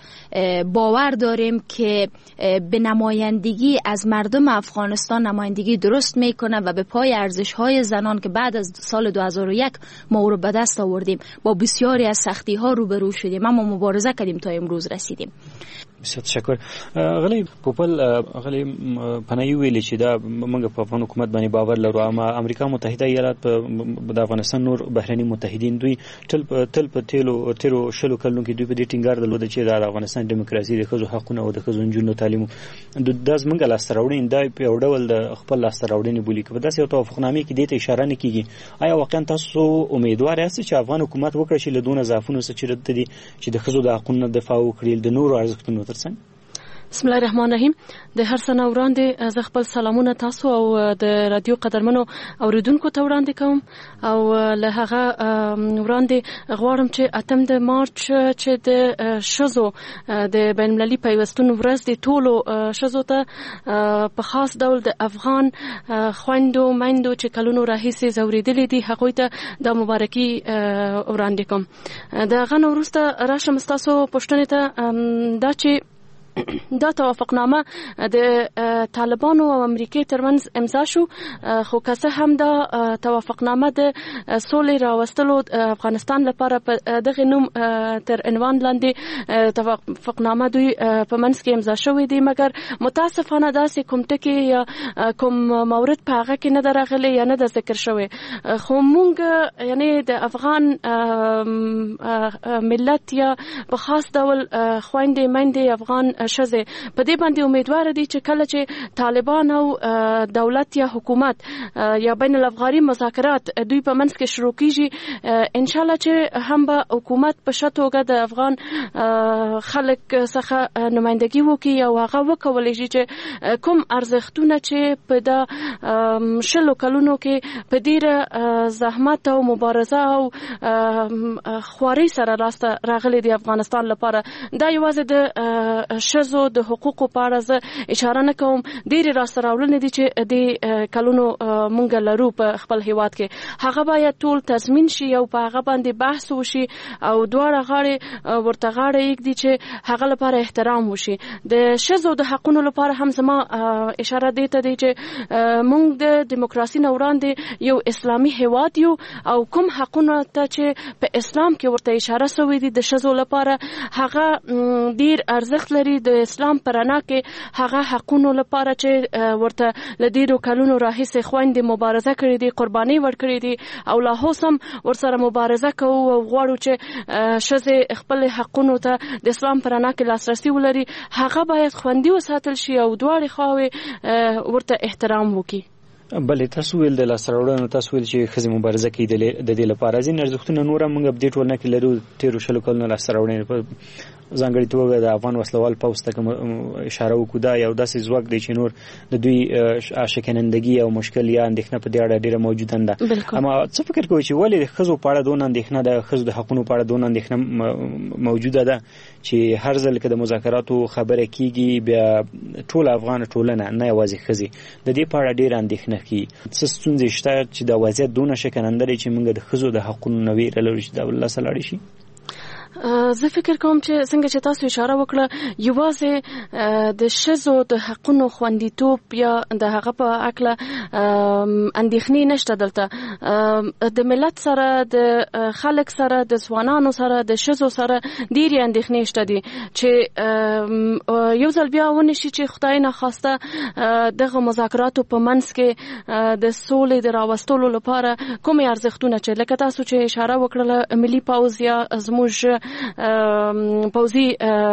باور داریم که به نمایندگی از مردم افغانستان نمایندگی درست میکنه و به پای ارزش‌های زنان که بعد از سال دو هزار و یک ما او رو به دست آوردیم، با بسیاری از سختی‌ها روبرو شدیم اما مبارزه کردیم تا امروز رسیدیم. بسیار تشکر. غلی پوپل غلی پناهی ویلې چې دا موږ په افغان حکومت باندې باور لرو، اما امریکا متحده ایالات د افغانستان نور بهرني متحدین دوی تل تل په تیلو تیرو شلو کلونو کې دوی په دې ټینګار درلود چې د افغانستان دیموکراسي د ښځو حقونه او د ښځو نجونو تعلیم د داس موږ لاسته راوړنې دا په یو ډول د خپل لاسته راوړنې بولی کې په داسې توافقنامې کې دې ته اشاره نه کیږي. آیا واقعا تاسو امیدوار یاست چې افغان حکومت وکړي چې له دونه ضعفونو څخه چې رد دي چې د ښځو د حقونو دفاع وکړي، د نورو ارزښتونو ترڅنګ؟ بسم الله الرحمن الرحیم. د هر څه نه وړاندې زه خپل سلامونه تاسو او د رادیو قدرمنو اوریدونکو ته وړاندې کوم او له هغه وړاندې غواړم چې اتم د مارچ چې د ښځو د بین المللي پیوستون ورځ د ټولو ښځو ته په خاص ډول د افغان خویندو میندو چې کلونو راهیسې ځورېدلې دي هغوی ته د مبارکي وړاندې کوم. د هغه نه وروسته راشم ستاسو پوښتنې ته دا چې دا توافقنامه د طالبانو او امریکای ترمنځ امضا شو، خو که څه هم دا توافقنامه د سولې راوستلو افغانستان لپاره په دغه نوم تر عنوان لاندې توافقنامه دوی په منځ کې امضا شوې دي، مګر متاسفانه داسې کوم ټکي یا کوم مورد په هغه کې نه ده راغلی یا نه ده ذکر شوی. خو موږ یعنی د افغان ملت یا په خاص ډول خویندې میندې افغان ښځې په دې باندې امیدوار دي چې کله چې طالبان او دولت یا حکومت یا بین الافغاني مذاکرات دوی په منځ کې شروع کیږي، ان شاء الله چې هم به حکومت په ښه توګه د افغان خلک څخه نمائندګي وکړي او هغه وکولی شي چې کوم ارزښتونه چې په د شلو کلونو کې په ډیره زحمت او مبارزه او خواري سره راسته راغلي دي افغانستان لپاره، دا یوازې د ښځو د حقوقو په اړه زه اشاره نه کوم، ډېرې راسته راوړنې دي چې د کلونو مونږ لرو په خپل هیواد کې، هغه باید ټول تضمین شي او په هغه باندې بحث وشي او دواړه غاړې ورته غاړه ایږدي چې هغه لپاره احترام وشي. د ښځو د حقونو لپاره هم زما اشاره دی ته دی چې مونږ د دیموکراسي نه وړاندې یو اسلامي هیواد یو او کوم حقونه ته چې په اسلام کې ورته اشاره شوې دي د ښځو لپاره هغه ډیر ارزښت لري. د اسلام په رڼا کې هغه حقونو لپاره چې ورته له ډیرو کلونو راهیسې خویندې مبارزه کړې دي، قرباني ورکړې دي او لا اوس هم ورسره مبارزه کوو او غواړو چې ښځې خپل حقونو ته د اسلام په رڼا کې لاسرسي ولري، هغه باید خوندي وساتل شي او دواړې خواوې ورته احترام وکړي. بلې تاسو ویل د لاسته راوړنو، تاسو ویل چې ښځې مبارزه کوي د دې لپاره ځینې ارزښتونه نور هم موږ په دې ټولنه کې لرو، تېرو شلو کلونو لاسته راوړنې ځانګړي توګه د افغان وسلوال پوځ ته اشاره وکړو دا یو داسې ځواک دی چې نور د دوی شکنندګي او مشکل یا اندېښنه په دې اړه ډېره موجوده ده. اما څه فکر کوئ چې ولې د ښځو په اړه دونه اندېښنه د ښځو د حقونو په اړه دونه اندېښنه موجوده ده چې هر ځل که د مذاکراتو خبره کیږي بیا ټول افغان ټولنه نه یوازې ښځې د دې په اړه ډېره اندېښنه کوي؟ څه ستونزې شته چې دا وضعیت دونه شکننده دی چې موږ د ښځو د حقونو نه ویره لرو چې دا له لاسه لاړې شي؟ زه فکر کوم چې څنګه چې تاسو اشاره وکړه یوازې د ښځو د حقونو خوندیتوب یا د هغه په اړه اندېښنې نشته. دلته د ملت سره د خلک سره د ځوانانو سره د ښځو سره ډېرې اندېښنې شته دي چې یو ځل بیا ونشي چې خدای ناخواسته دغه مذاکراتو په منځ کې د سولې د راوستلو لپاره کومې ارزښتونه چې لکه تاسو چې اشاره وکړله ملي پوځ یا زموږ پوځي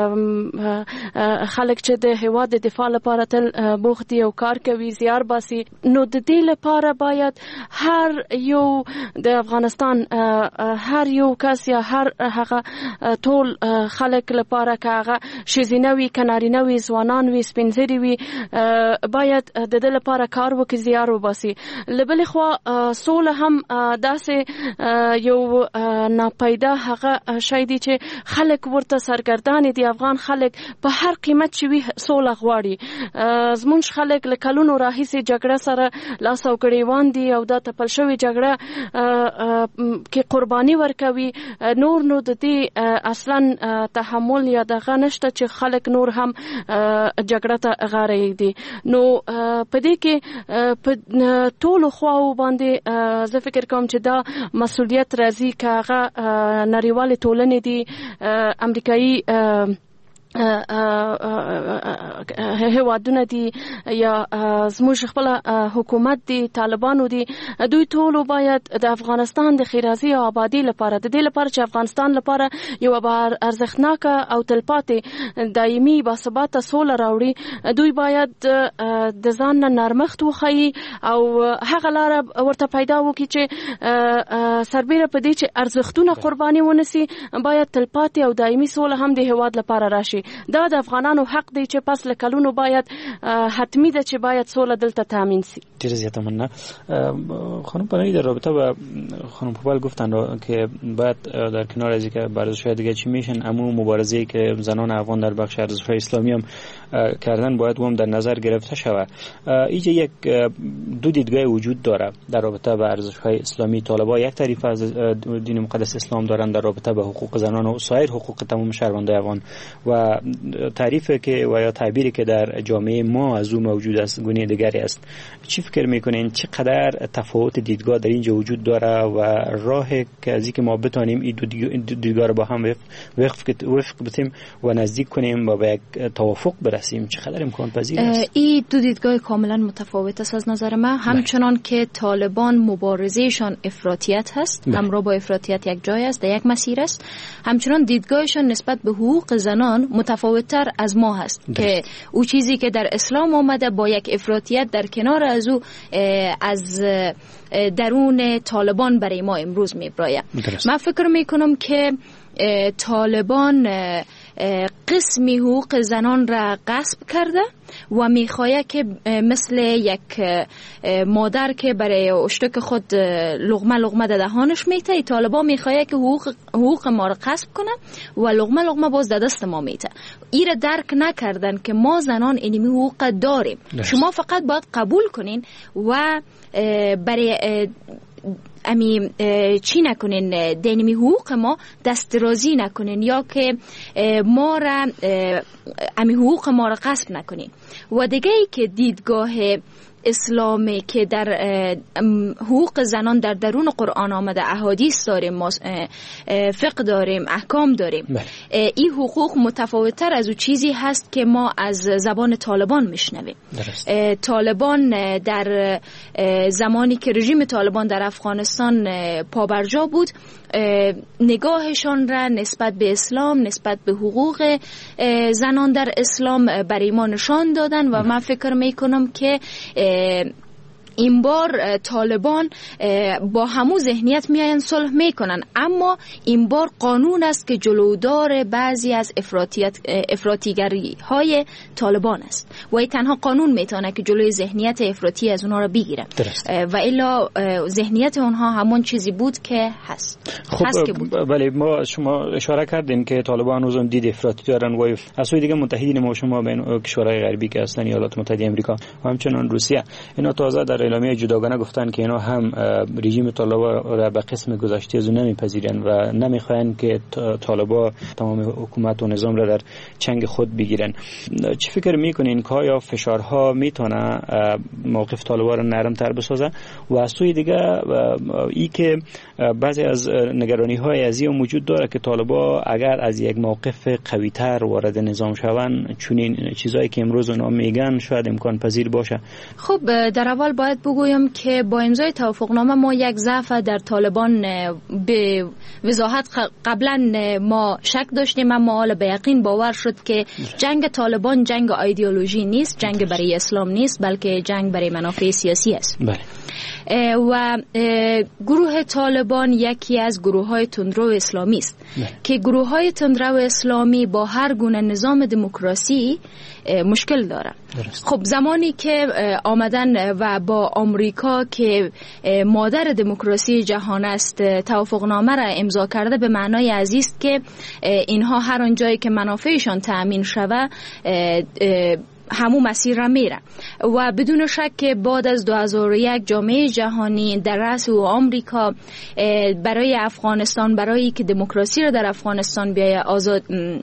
خلک چې د هیواد د دفاع لپاره تل بوخت دي او کار کوي زیار باسي نو د دې لپاره باید هر یو د افغانستان هر یو کس یا هر هغه ټول خلک لپاره که هغه ښځینه وي که نارینه وي ځوانان وي سپین زري وي باید د دې لپاره کار وکړي زیار وباسي. له بلې خوا سوله هم داسې یو ناپیدا هغه شی دی چې خلک ورته سرګردان دي. افغان خلک په هر قیمت چې وي سوله غواړي. زمونږ خلک له کلونو راهیسې جګړه سره لاس او ګریوان دي او دا تپل شوې جګړه کې قرباني ورکوي. نور نو د دې اصلا تحمل یا دغه نشته چې خلک نور هم جګړه ته غاړه دي. نو په دې کې په ټولو خواو باندې زه فکر کوم چې دا مسؤلیت راځي که هغه نړیوالې ټولنې دي امریکایي هیوادونه دي یا زموږ خپل حکومت دي طالبانو دي دوی ټول باید د افغانستان د خیرازي او آبادی لپاره د دې لپاره چې افغانستان لپاره یو ارزښتناک او تلپاتې دایمي باثباته سوله راوړي دوی باید د ځان نرمښت وښيي او هغه لار ورته پیدا وکړي چې سربېره په دې چې ارزښتونه قرباني ونسي باید تلپاتې او دایمي سوله هم د هیواد لپاره راشي. دا د افغانانو حق دی چې پس له کلونو باید حتمی ده چې باید سوله دلته تامین شي. ډیره زیاته مننه. خانم پناهی در رابطه با خانم پوپل گفتن که باید در کنار از اینکه ورزش‌های دیگه چی میشن اما مبارزه‌ای که زنان افغان در بخش ورزش‌های اسلامی هم کردن باید هم در نظر گرفته شود. اینجا یک دو دیدگاه وجود داره در رابطه با ورزش‌های اسلامی. طالبان یک تعریف از دین مقدس اسلام دارن در رابطه با حقوق زنان و سایر حقوق تمام شهروندان افغان و تعریفی که و یا تعبیری که در جامعه ما از او موجود است گونه دیگری است. چی فکر میکنین چقدر تفاوت دیدگاه در اینجا وجود داره و راه که از اینکه ما بتونیم این دو دیدگاه رو با هم وفق وفق بتیم و نزدیک کنیم و به یک توافق برسیم چقدر امکان پذیر است؟ این دو دیدگاه کاملا متفاوت است از نظر من. همچنان که طالبان مبارزهشان افراطیت هست همراه با افراطیت یک جای است در یک مسیر است همچنان دیدگاهشان نسبت به حقوق زنان متفاوت‌تر از ما هست که او چیزی که در اسلام آمده با یک افراطیت در کنار از او از درون طالبان برای ما امروز میبراید. من فکر میکنم که طالبان قسمی حقوق زنان را غصب کرده و میخواه که مثل یک مادر که برای اشتک خود لقمه لقمه در دهانش میته طالبان میخواه که حقوق, حقوق ما را غصب کنه و لقمه لقمه باز در دست ما میته. این را درک نکردن که ما زنان اینمی حقوق داریم دست. شما فقط باید قبول کنین و برای امی چی نکنین دینمی حقوق ما دسترازی نکنین یا که ما را امی حقوق ما را غصب نکنین. و دیگه ای که دیدگاه اسلامی که در حقوق زنان در درون قرآن آمده احادیث داریم فقه داریم احکام داریم این حقوق متفاوت‌تر از او چیزی هست که ما از زبان طالبان میشنویم. طالبان در زمانی که رژیم طالبان در افغانستان پابرجا بود نگاهشان را نسبت به اسلام نسبت به حقوق زنان در اسلام برای ما نشان دادن و من فکر میکنم که این بار طالبان با همو ذهنیت میاین صلح میکنن، اما این بار قانون است که جلودار بعضی از افراطیت افراطیگری های طالبان است و تنها قانون میتونه که جلوی ذهنیت افراطی از اونها را بگیره و الا ذهنیت اونها همون چیزی بود که هست. خب هست که بود. بله، ما شما اشاره کردین که طالبان روزم دید افراطی دارن و از سوی دیگه متحدین ما شما بین کشورهای غربی که هستن ایالات متحده آمریکا و همچنین روسیه، اینا تازه در اعلامیه جداگانه گفتن که اینا هم رژیم طالبان را به قسم گذشته از نمیپذیرن و نمیخواین که طالبان تمام حکومت و نظام را در چنگ خود بگیرن. چه فکر میکنین که آیا فشارها میتونه موقف طالبان را نرم تر بسازه و از سوی دیگه ای که بعضی از نگرانی های ازی موجود داره که طالبان اگر از یک موقف قوی تر وارد نظام شوند، چنین چیزایی که امروز اونا میگن شاید امکان پذیر باشه؟ خب در اول باید بگویم که با امضای توافقنامه ما یک ضعف در طالبان به وضاحت قبلا ما شک داشتیم، اما حالا به یقین باور شد که جنگ طالبان جنگ ایدئولوژی نیست، جنگ برای اسلام نیست، بلکه جنگ برای منافع سیاسی است. بله. و گروه طالبان یکی از گروه های تندرو اسلامی است که گروه های تندرو اسلامی با هر گونه نظام دموکراسی مشکل داره. درست. خب زمانی که آمدن و با آمریکا که مادر دموکراسی جهان است توافقنامه را امضا کرده، به معنای عزیز که اینها هر آنجایی که منافعشان تأمین شود همو مسیر را میره و بدون شک که بعد از دو هزار و یک جامعه جهانی در رأس و آمریکا برای افغانستان، برای که دموکراسی را در افغانستان بیاید آزاد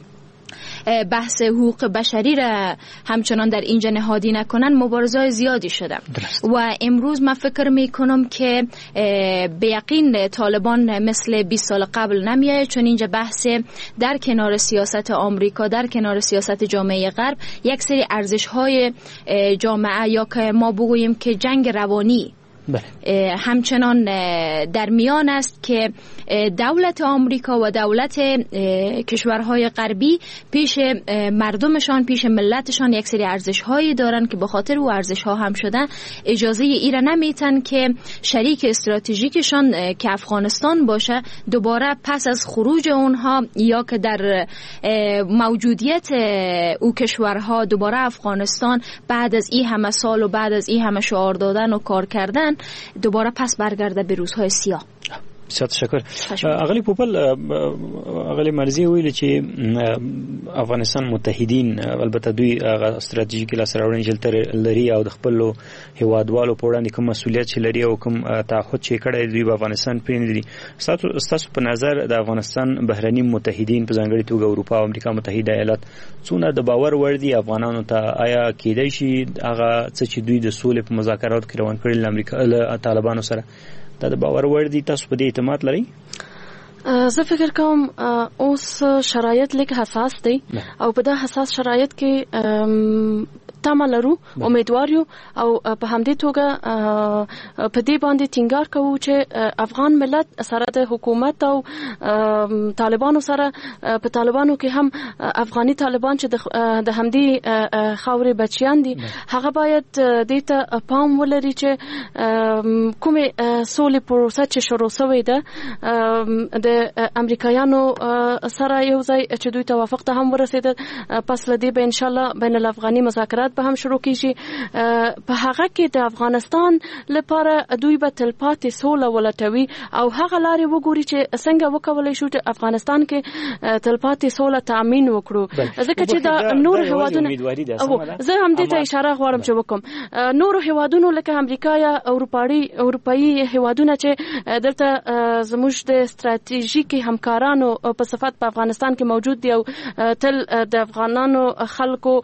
بحث حقوق بشری را همچنان در اینجا نهادی نکنن، مبارزه زیادی شده درست. و امروز من فکر میکنم که به یقین طالبان مثل بیست سال قبل نمیاد، چون اینجا بحث در کنار سیاست آمریکا، در کنار سیاست جامعه غرب، یک سری ارزش های جامعه یا که ما بگوییم که جنگ روانی بله. همچنان در میان است که دولت آمریکا و دولت کشورهای غربی پیش مردمشان، پیش ملتشان یک سری ارزش‌هایی دارن که به خاطر او ارزش‌ها هم شدن اجازه ای را نمیتن که شریک استراتژیکشان که افغانستان باشه دوباره پس از خروج اونها یا که در موجودیت او کشورها دوباره افغانستان بعد از این همه سال و بعد از این همه شعار دادن و کار کردن دوباره پس برگرده به روزهای سیاه. بسیار تشکر. اغلی پوپل، اغلی مرزی ویل چې افغانستان متحدین البته دوی استراتیژیک لاسراوړنې جلتر لري او د خپل هیوادوالو په وړاندې کوم مسولیت چې لري او کوم تعهد چې کړی دوی په افغانستان پرې دي. ستاسو په نظر د افغانستان بهرني متحدین په ځانګړي توګه اروپا او امریکا متحده ایالات څونه د باور وړ دي افغانانو ته؟ آیا کېدای شي هغه څه چې دوی د سولې په مذاکراتو کې روان کړي له امریکا له طالبانو سره دا د باور وړ دي؟ تاسو په دې اعتماد لرئ؟ زه فکر کوم اوس شرایط لږ حساس دي او په دا حساس شرایط کې تمه لرو، امیدوار یو او په همدې توګه په دې باندې ټینګار کوو چې افغان ملت سره د حکومت او طالبانو سره په طالبانو کې هم افغاني طالبان چې د همدې خاورې بچیان دي هغه باید دې ته پام ولري چې کومه سولې پروسه چې شروع شوې ده د امریکایانو سره یو ځای چې دوی توافق ته هم ورسېدل، پس لدی به ان شاء الله بین الافغاني مذاکرات به هم شروع کیږي. په هغه کې د افغانستان لپاره دوی به تلپاتې سوله ولټوي او هغه لارې وګوري چې څنګه وکولای شو چې افغانستان کې تلپاتې سوله تامین وکړو، ځکه چې دا نور هیوادونه زه هم دې ته اشاره غواړم چې وکم نور هیوادونو لکه امریکا یا اروپایي اروپایي هیوادونه چې دلته زموږ د استراتیژیکي همکارانو په صفت په افغانستان کې موجود دي او تل د افغانانو خلکو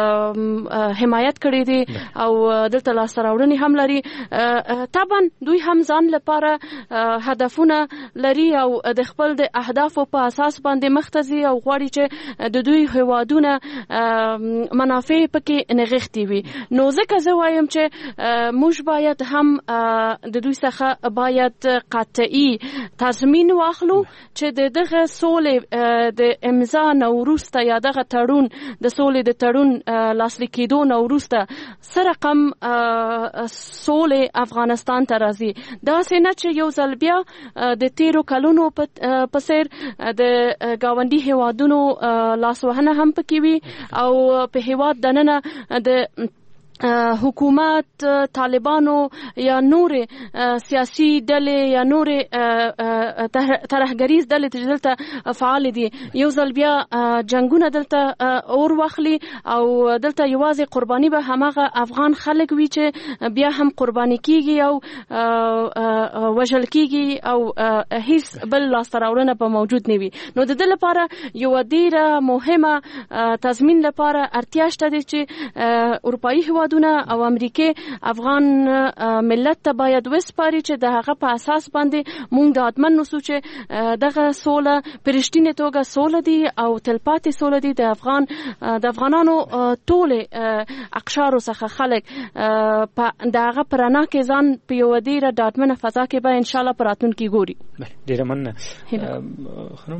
حمایت کړی دي او دلته لاسته راوړنې هم لري. طبعا دوی هم ځان لپاره هدفونه لري او د خپل د اهدافو په اساس باندې مختزي او غواړي چې د دوی هیوادونه منافع پکې نغښتي وي. نو ځکه زه وایم چې موږ باید هم د دوی څخه باید قطعي تضمین واخلو چې د دغه سولې د امضا نه وروسته یا دغه تړون د سولې د تړون لاسلیک کېدو نه وروسته څه رقم سولې افغانستان ته راځي. داسې نه چې یو ځل بیا د تیرو کلونو په څیر د ګاونډي هیوادونو لاسوهنه هم پکې وي او په هیواد دننه د حکومت، طالبانو یا نور سیاسي ډلې یا نور ترهګریز ډلې چې دلته فعال دي یو ځل بیا جنگونه دلته اور واخلي او دلته یوازې قرباني به همغه افغان خلک وي چې بیا هم قرباني کیږي او وژل کیږي او هیڅ بل لاسته راوړنه به موجود نه وي. نو د دې لپاره یو ډیره مهمه تضمین لپاره اړتیا شته چې اروپایي هیواد او امریکای افغان ملت ته باید وسپاري چې د هغه په اساس باندې مونږ د اتمن نسو چې دغه سوله پرشتینه توګه سوله دی او تلپاتې سوله دی د افغان د افغانانو ټول اقشارو څخه خلک په دغه پرانا کې ځان په یو ډیره ډاډمنه فضا کې به ان شاء الله پراتونکي ګوري. ډیره مننه خانم.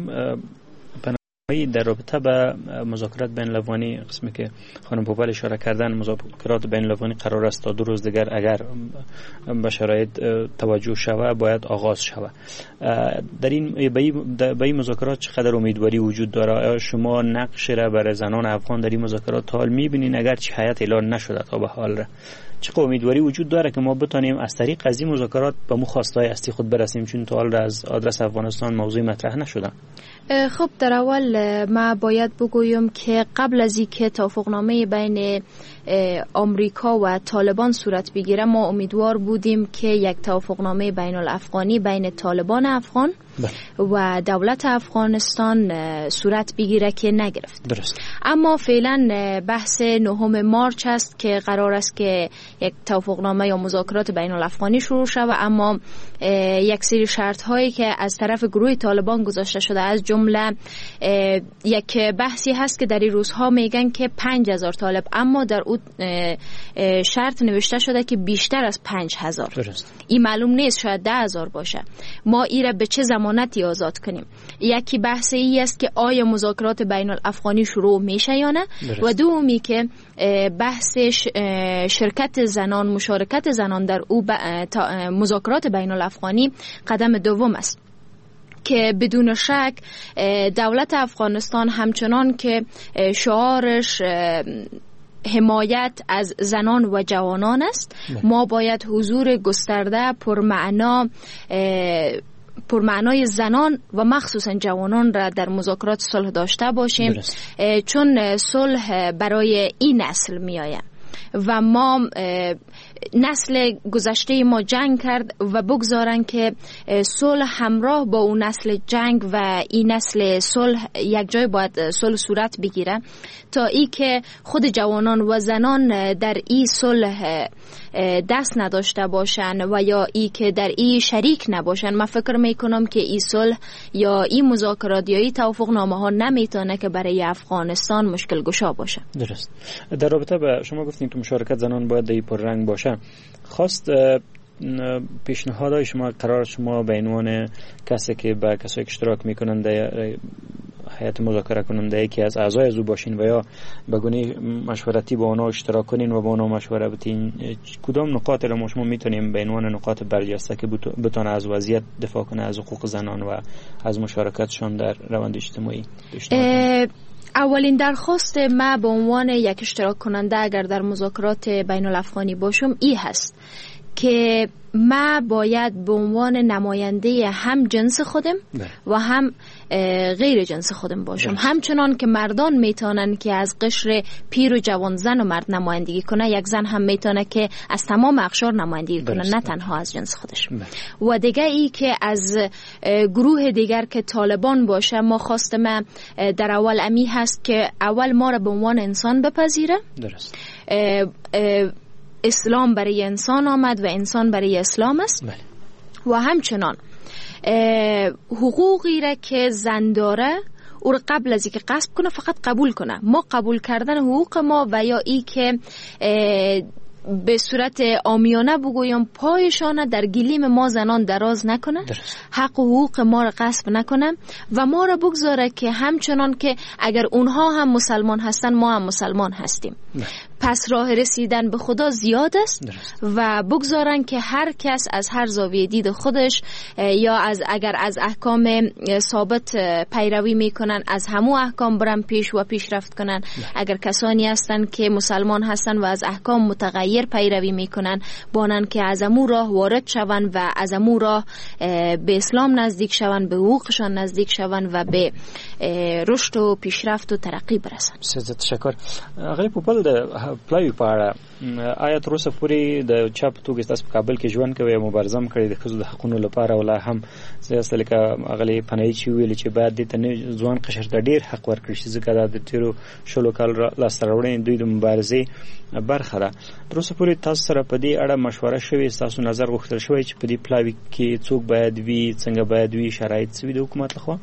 در رابطه با مذاکرات بین الاقوانی قسمی که خانم پوپل اشاره کردن، مذاکرات بین الاقوانی قرار است تا دو روز دیگر اگر به شرایط توجه شوه باید آغاز شوه. در این به این مذاکرات چقدر امیدواری وجود داره؟ شما نقش را برای زنان افغان در این مذاکرات تا حال میبینین اگر چه هیئت اعلان نشده تا به حال را؟ چقدر امیدواری وجود داره که ما بتونیم از طریق از این مذاکرات به مو خواستهای اصلی خود برسیم، چون تا حال از آدرس افغانستان موضوع مطرح نشده؟ خب در اول ما باید بگویم که قبل از اینکه توافقنامه بین آمریکا و طالبان صورت بگیره ما امیدوار بودیم که یک توافقنامه بین الافغانی بین طالبان افغان و دولت افغانستان صورت بگیره که نگرفت. درست. اما فعلا بحث نهم مارچ است که قرار است که یک توافقنامه یا مذاکرات بین الافغانی شروع شود، اما یک سری شرط هایی که از طرف گروه طالبان گذاشته شده از جمله یک بحثی هست که در این روزها میگن که پنج هزار طالب، اما در اون شرط نوشته شده که بیشتر از پنج هزار. این معلوم نیست، شاید ده هزار باشه. ما این را به چه زمانتی آزاد کنیم؟ یکی بحث ای است که آیا مذاکرات بین الافغانی شروع میشه یا نه، و دومی که بحث شرکت زنان، مشارکت زنان در او مذاکرات بین الافغانی قدم دوم است که بدون شک دولت افغانستان همچنان که شعارش حمایت از زنان و جوانان است، ما باید حضور گسترده پرمعنا پرمعنای زنان و مخصوصا جوانان را در مذاکرات صلح داشته باشیم. درست. چون صلح برای این نسل می آید و ما نسل گذشته ما جنگ کرد و بگذارن که صلح همراه با اون نسل جنگ و این نسل صلح یک جای باید صلح صورت بگیره تا ای که خود جوانان و زنان در این صلح دست نداشته باشن و یا ای که در این شریک نباشن. من فکر میکنم که این صلح یا این مذاکرات یا این توافقنامه ها نمیتونه که برای افغانستان مشکل گشا باشه. درست. در رابطه با شما گفتین که مشارکت زنان باید در پررنگ باشه، خواست پیشنهادهای شما قرار شما به عنوان کسی که با کسایی که اشتراک میکنن در هیئت مذاکره کننده یکی از اعضای از او باشین و یا به گونه مشورتی با آنها اشتراک کنین و با آنها مشوره بتین، کدام نقاط را ما شما میتونیم به عنوان نقاط برجسته که بتونه از وضعیت دفاع کنه، از حقوق زنان و از مشارکتشان در روند اجتماعی؟ اولین درخواست ما به عنوان یک اشتراک کننده اگر در مذاکرات بین الافغانی باشم ای هست که ما باید به عنوان نماینده هم جنس خودم و هم غیر جنس خودم باشم. همچنان که مردان میتونن که از قشر پیر و جوان زن و مرد نمایندگی کنه، یک زن هم میتونه که از تمام اقشار نمایندگی کنه، نه تنها از جنس خودش. و دیگه ای که از گروه دیگر که طالبان باشه، ما خواست ما در اول امی هست که اول ما را به عنوان انسان بپذیره. درست. اه اه اسلام برای انسان آمد و انسان برای اسلام است. بله. و همچنان حقوقی را که زن داره او را قبل از اینکه غصب کنه فقط قبول کنه. ما قبول کردن حقوق ما و یا ای که به صورت عامیانه بگویم پایشانه در گلیم ما زنان دراز نکنه، حق و حقوق ما را غصب نکنه و ما را بگذاره که همچنان که اگر اونها هم مسلمان هستن ما هم مسلمان هستیم. پس راه رسیدن به خدا زیاد است درست. و بگذارن که هر کس از هر زاویه دید خودش یا از اگر از احکام ثابت پیروی میکنن از همو احکام برن پیش و پیشرفت کنن نه. اگر کسانی هستن که مسلمان هستن و از احکام متغیر پیروی میکنن بانن که از امو راه وارد شون و از امو راه به اسلام نزدیک شون، به حقوقشان نزدیک شون و به رشد و پیشرفت و ترقی برسن. بسیار تشکر. غیر پوپل د پلوی په اړه آیا تر اوسه پورې د چا په توګه تاسو په کابل کې ژوند کوئ او مبارزه هم کړې د ښځو د حقونو لپاره ولا هم سیاست لکه اغلی پنایي چې ویل چې باید د تنه ځوان قشر ته ډیر حق ورکړي شي ځکه دا د تیرو شلو کال لاسته راوړنې دوی د مبارزې برخه ده. تر اوسه پورې تاسو سره په دې اړه مشوره شوې، تاسو نظر غوښتل شوی چې په دې پلاوي کې څوک باید وي، څنګه باید وي، شرایط څه وي د حکومت لخوا؟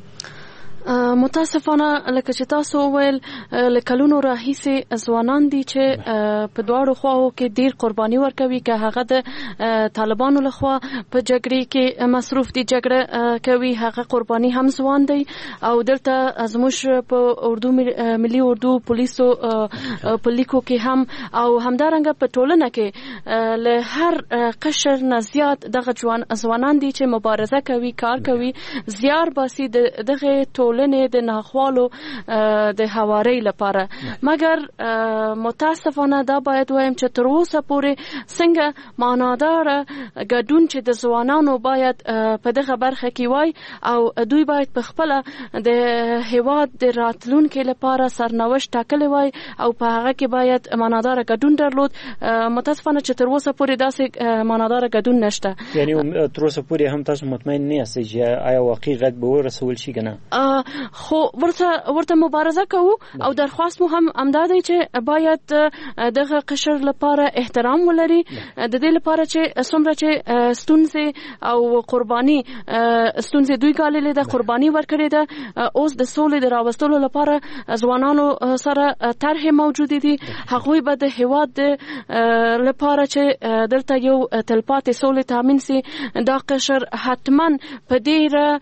متاسفانه لکه چې تاسو وویل لکلونو راهیسې ځوانان دي چې په دواړو خواو کې ډیر قرباني ورکوي که هغه د طالبانو لخوا په جګړې کې مصروف دي، جګړه کوي، هغه قرباني هم ځوان دی او دلته زموږ په اردو ملي اردو پولیسو په لیکو کې هم او همدارنګه په ټولنه کې له هر قشر نه زیات دغه ځوانان دي چې مبارزه کوي، کار کوي، زیار باسي دغه ټولنې د ناخوالو د هواري لپاره. مګر متاسفانه دا باید وایم چې تر اوسه پورې څنګه معنادار ګډون چې د ځوانانو باید په دغه برخه کې وای او دوی باید په خپل د هیواد د راتلونکو لپاره سرنوشت ټاکلی وای او په هغه کې باید معنادار ګډون درلود. متاسفانه چې تر اوسه پورې داسې معنادار ګډون نشته. یعنی تر اوسه پورې هم تاسو مطمئن نه یاست چې آیا واقعي غږ به ورسول شي کنه؟ خو ورته ورته مبارزه کوو او درخواست مو هم امدا دی چې باید دغه قشر لپاره احترام ولري، د دې لپاره چې څومره چې ستونزې او قرباني ستونزې دوی ګاللې ده، قرباني ورکړې ده، اوس د سولې د راوستلو لپاره ځوانانو سره طرحې موجودې دي. هغوی به د هیواد لپاره چې دلته یو تلپاتې سولې تامین سي دا قشر حتما په ډیره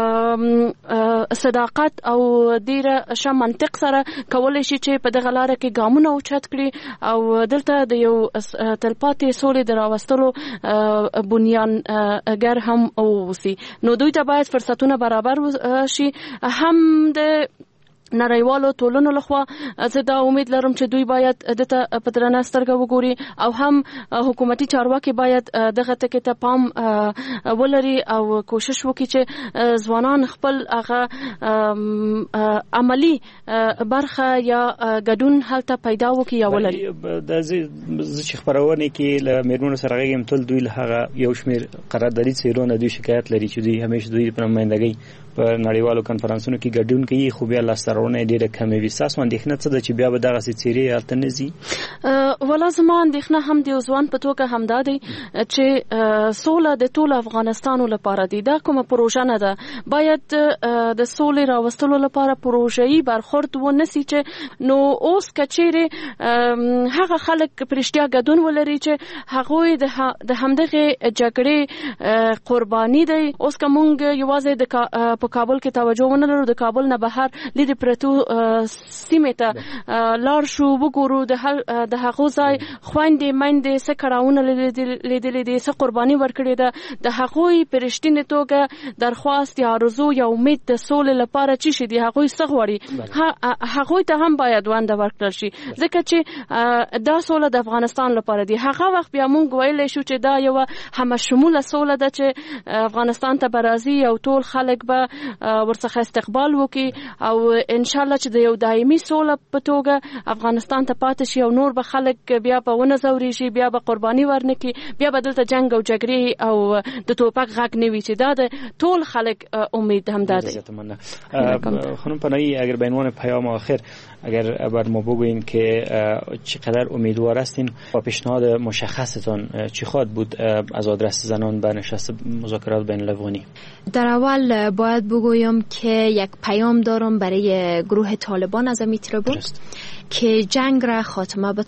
صداقت او ډیره ښه منطق سره کولای شي چې په دغه لاره کې ګامونه اوچت کړي او دلته د یو تلپاتې سولې د راوستلو بنیانګر هم اوسي. نو دوی ته باید فرصتونه برابر شي، هم د نړیوالو ټولنو لخوا. زه دا امید لرم چې دوی باید دته په درنه سترګه وګوري او هم حکومتي چارواکي باید دغه ټکي ته پام ولري او کوشش وکړي چې ځوانان خپل هغه عملی برخه یا ګډون هلته پیدا وکړي یا ولري. د چې خبرونه کې له میرمنو سره غږیم تل دوی له هغه یو شمیر قراردادي څیرونه دوی شکایت لري چې دوی همیشه دوی په نمائندګۍ په نړیوالو کنفرانسونو کې ګډون کوي خو بیا لاسته ډیره کمې وي. تاسو اندېښنه څه ده چې بیا به دغه څیرې هلته نه ځي؟ ولا زما اندېښنه هم د ځوان په توګه همدا دی چې سوله د ټول افغانستان لپاره دی. دا کومه پروژه نه ده، باید د سولې راوستلو لپاره پروژه‌ای برخورد ونسی چې نو اوس کچېره هغه خلک پرشتیا ګډون ولري چې هغه د همدغه جګړې قرباني دی. اوس کومګ یوازې د په کابل کې توجه ونه لرو، د کابل نه بهر لید پرتو سیمه ته لار شو وګورو د د هغه ځای خويندې مندې څه کړهونه لیدلې دي، څه قرباني ورکړې ده. د هغه پرشتینه توګه درخواست یا آرزو یا امید د سولې لپاره چی شي دی، هغه څه غواړي هغه ته هم باید وانده ورکړل شي ځکه چې دا سوله د افغانستان لپاره دی. هغه وخت بیا مونږ ویلې شو چې دا یو همشموله سوله ده چې افغانستان ته برازي او ټول خلک به ورڅخه استقبال وکي او ان شاء الله چې د یو دایمي سوله په توګه افغانستان ته پاتې شي او نور به خلک بیا په ونه زوري شي، بیا به قرباني ورنکي، بیا به دلته جنگ او جګړې او د توپک غږ نه وي چې دا د ټول خلک امید هم ده. خانم پناهی اگر به عنوان پیام آخر اگر بر ما بگوین که چقدر امیدوار هستین و پیشنهاد مشخصتان چی خواهد بود از آدرس زنان به نشست مذاکرات بین الافغانی؟ در اول باید بگویم که یک پیام دارم برای گروه طالبان از امیتربو که جنگ را خاتمه بدن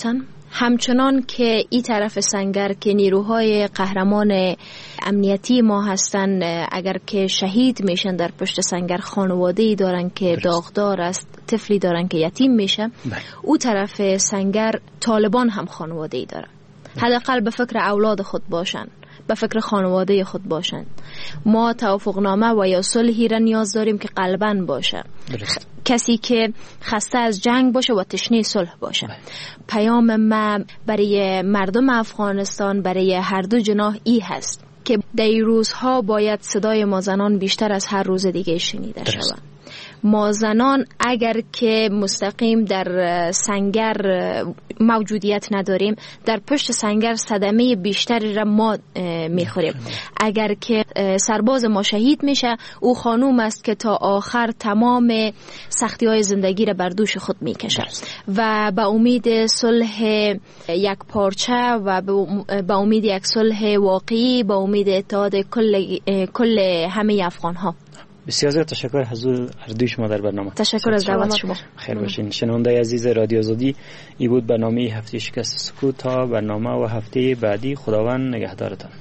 همچنان که این طرف سنگر که نیروهای قهرمان امنیتی ما هستن، اگر که شهید میشن در پشت سنگر، خانواده‌ای دارن که داغدار است، طفلی دارن که یتیم میشه. او طرف سنگر طالبان هم خانواده‌ای دارن. حداقل به فکر اولاد خود باشن، به فکر خانواده خود باشن. ما توافقنامه و یا صلحی را نیاز داریم که قلباً باشه. درست. کسی که خسته از جنگ باشه و تشنه صلح باشه. پیام ما برای مردم افغانستان، برای هر دو جناح ای هست که در این روزها باید صدای ما زنان بیشتر از هر روز دیگه شنیده شود. ما زنان اگر که مستقیم در سنگر موجودیت نداریم، در پشت سنگر صدمه بیشتری را ما میخوریم. اگر که سرباز ما شهید میشه، او خانوم است که تا آخر تمام سختی های زندگی را بر دوش خود میکشه و به امید صلح یک پارچه و به امید یک صلح واقعی، به امید اتحاد کل کل همه افغان ها. بسیار زیاد تشکر حضور هر دوی شما در برنامه. تشکر از دعوت شما. خیر باشین. شنونده عزیز رادیو آزادی، این بود برنامه هفته شکست سکوت. تا برنامه و هفته بعدی، خداوند نگهدارتان.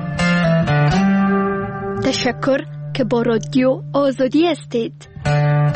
تشکر که با رادیو آزادی هستید.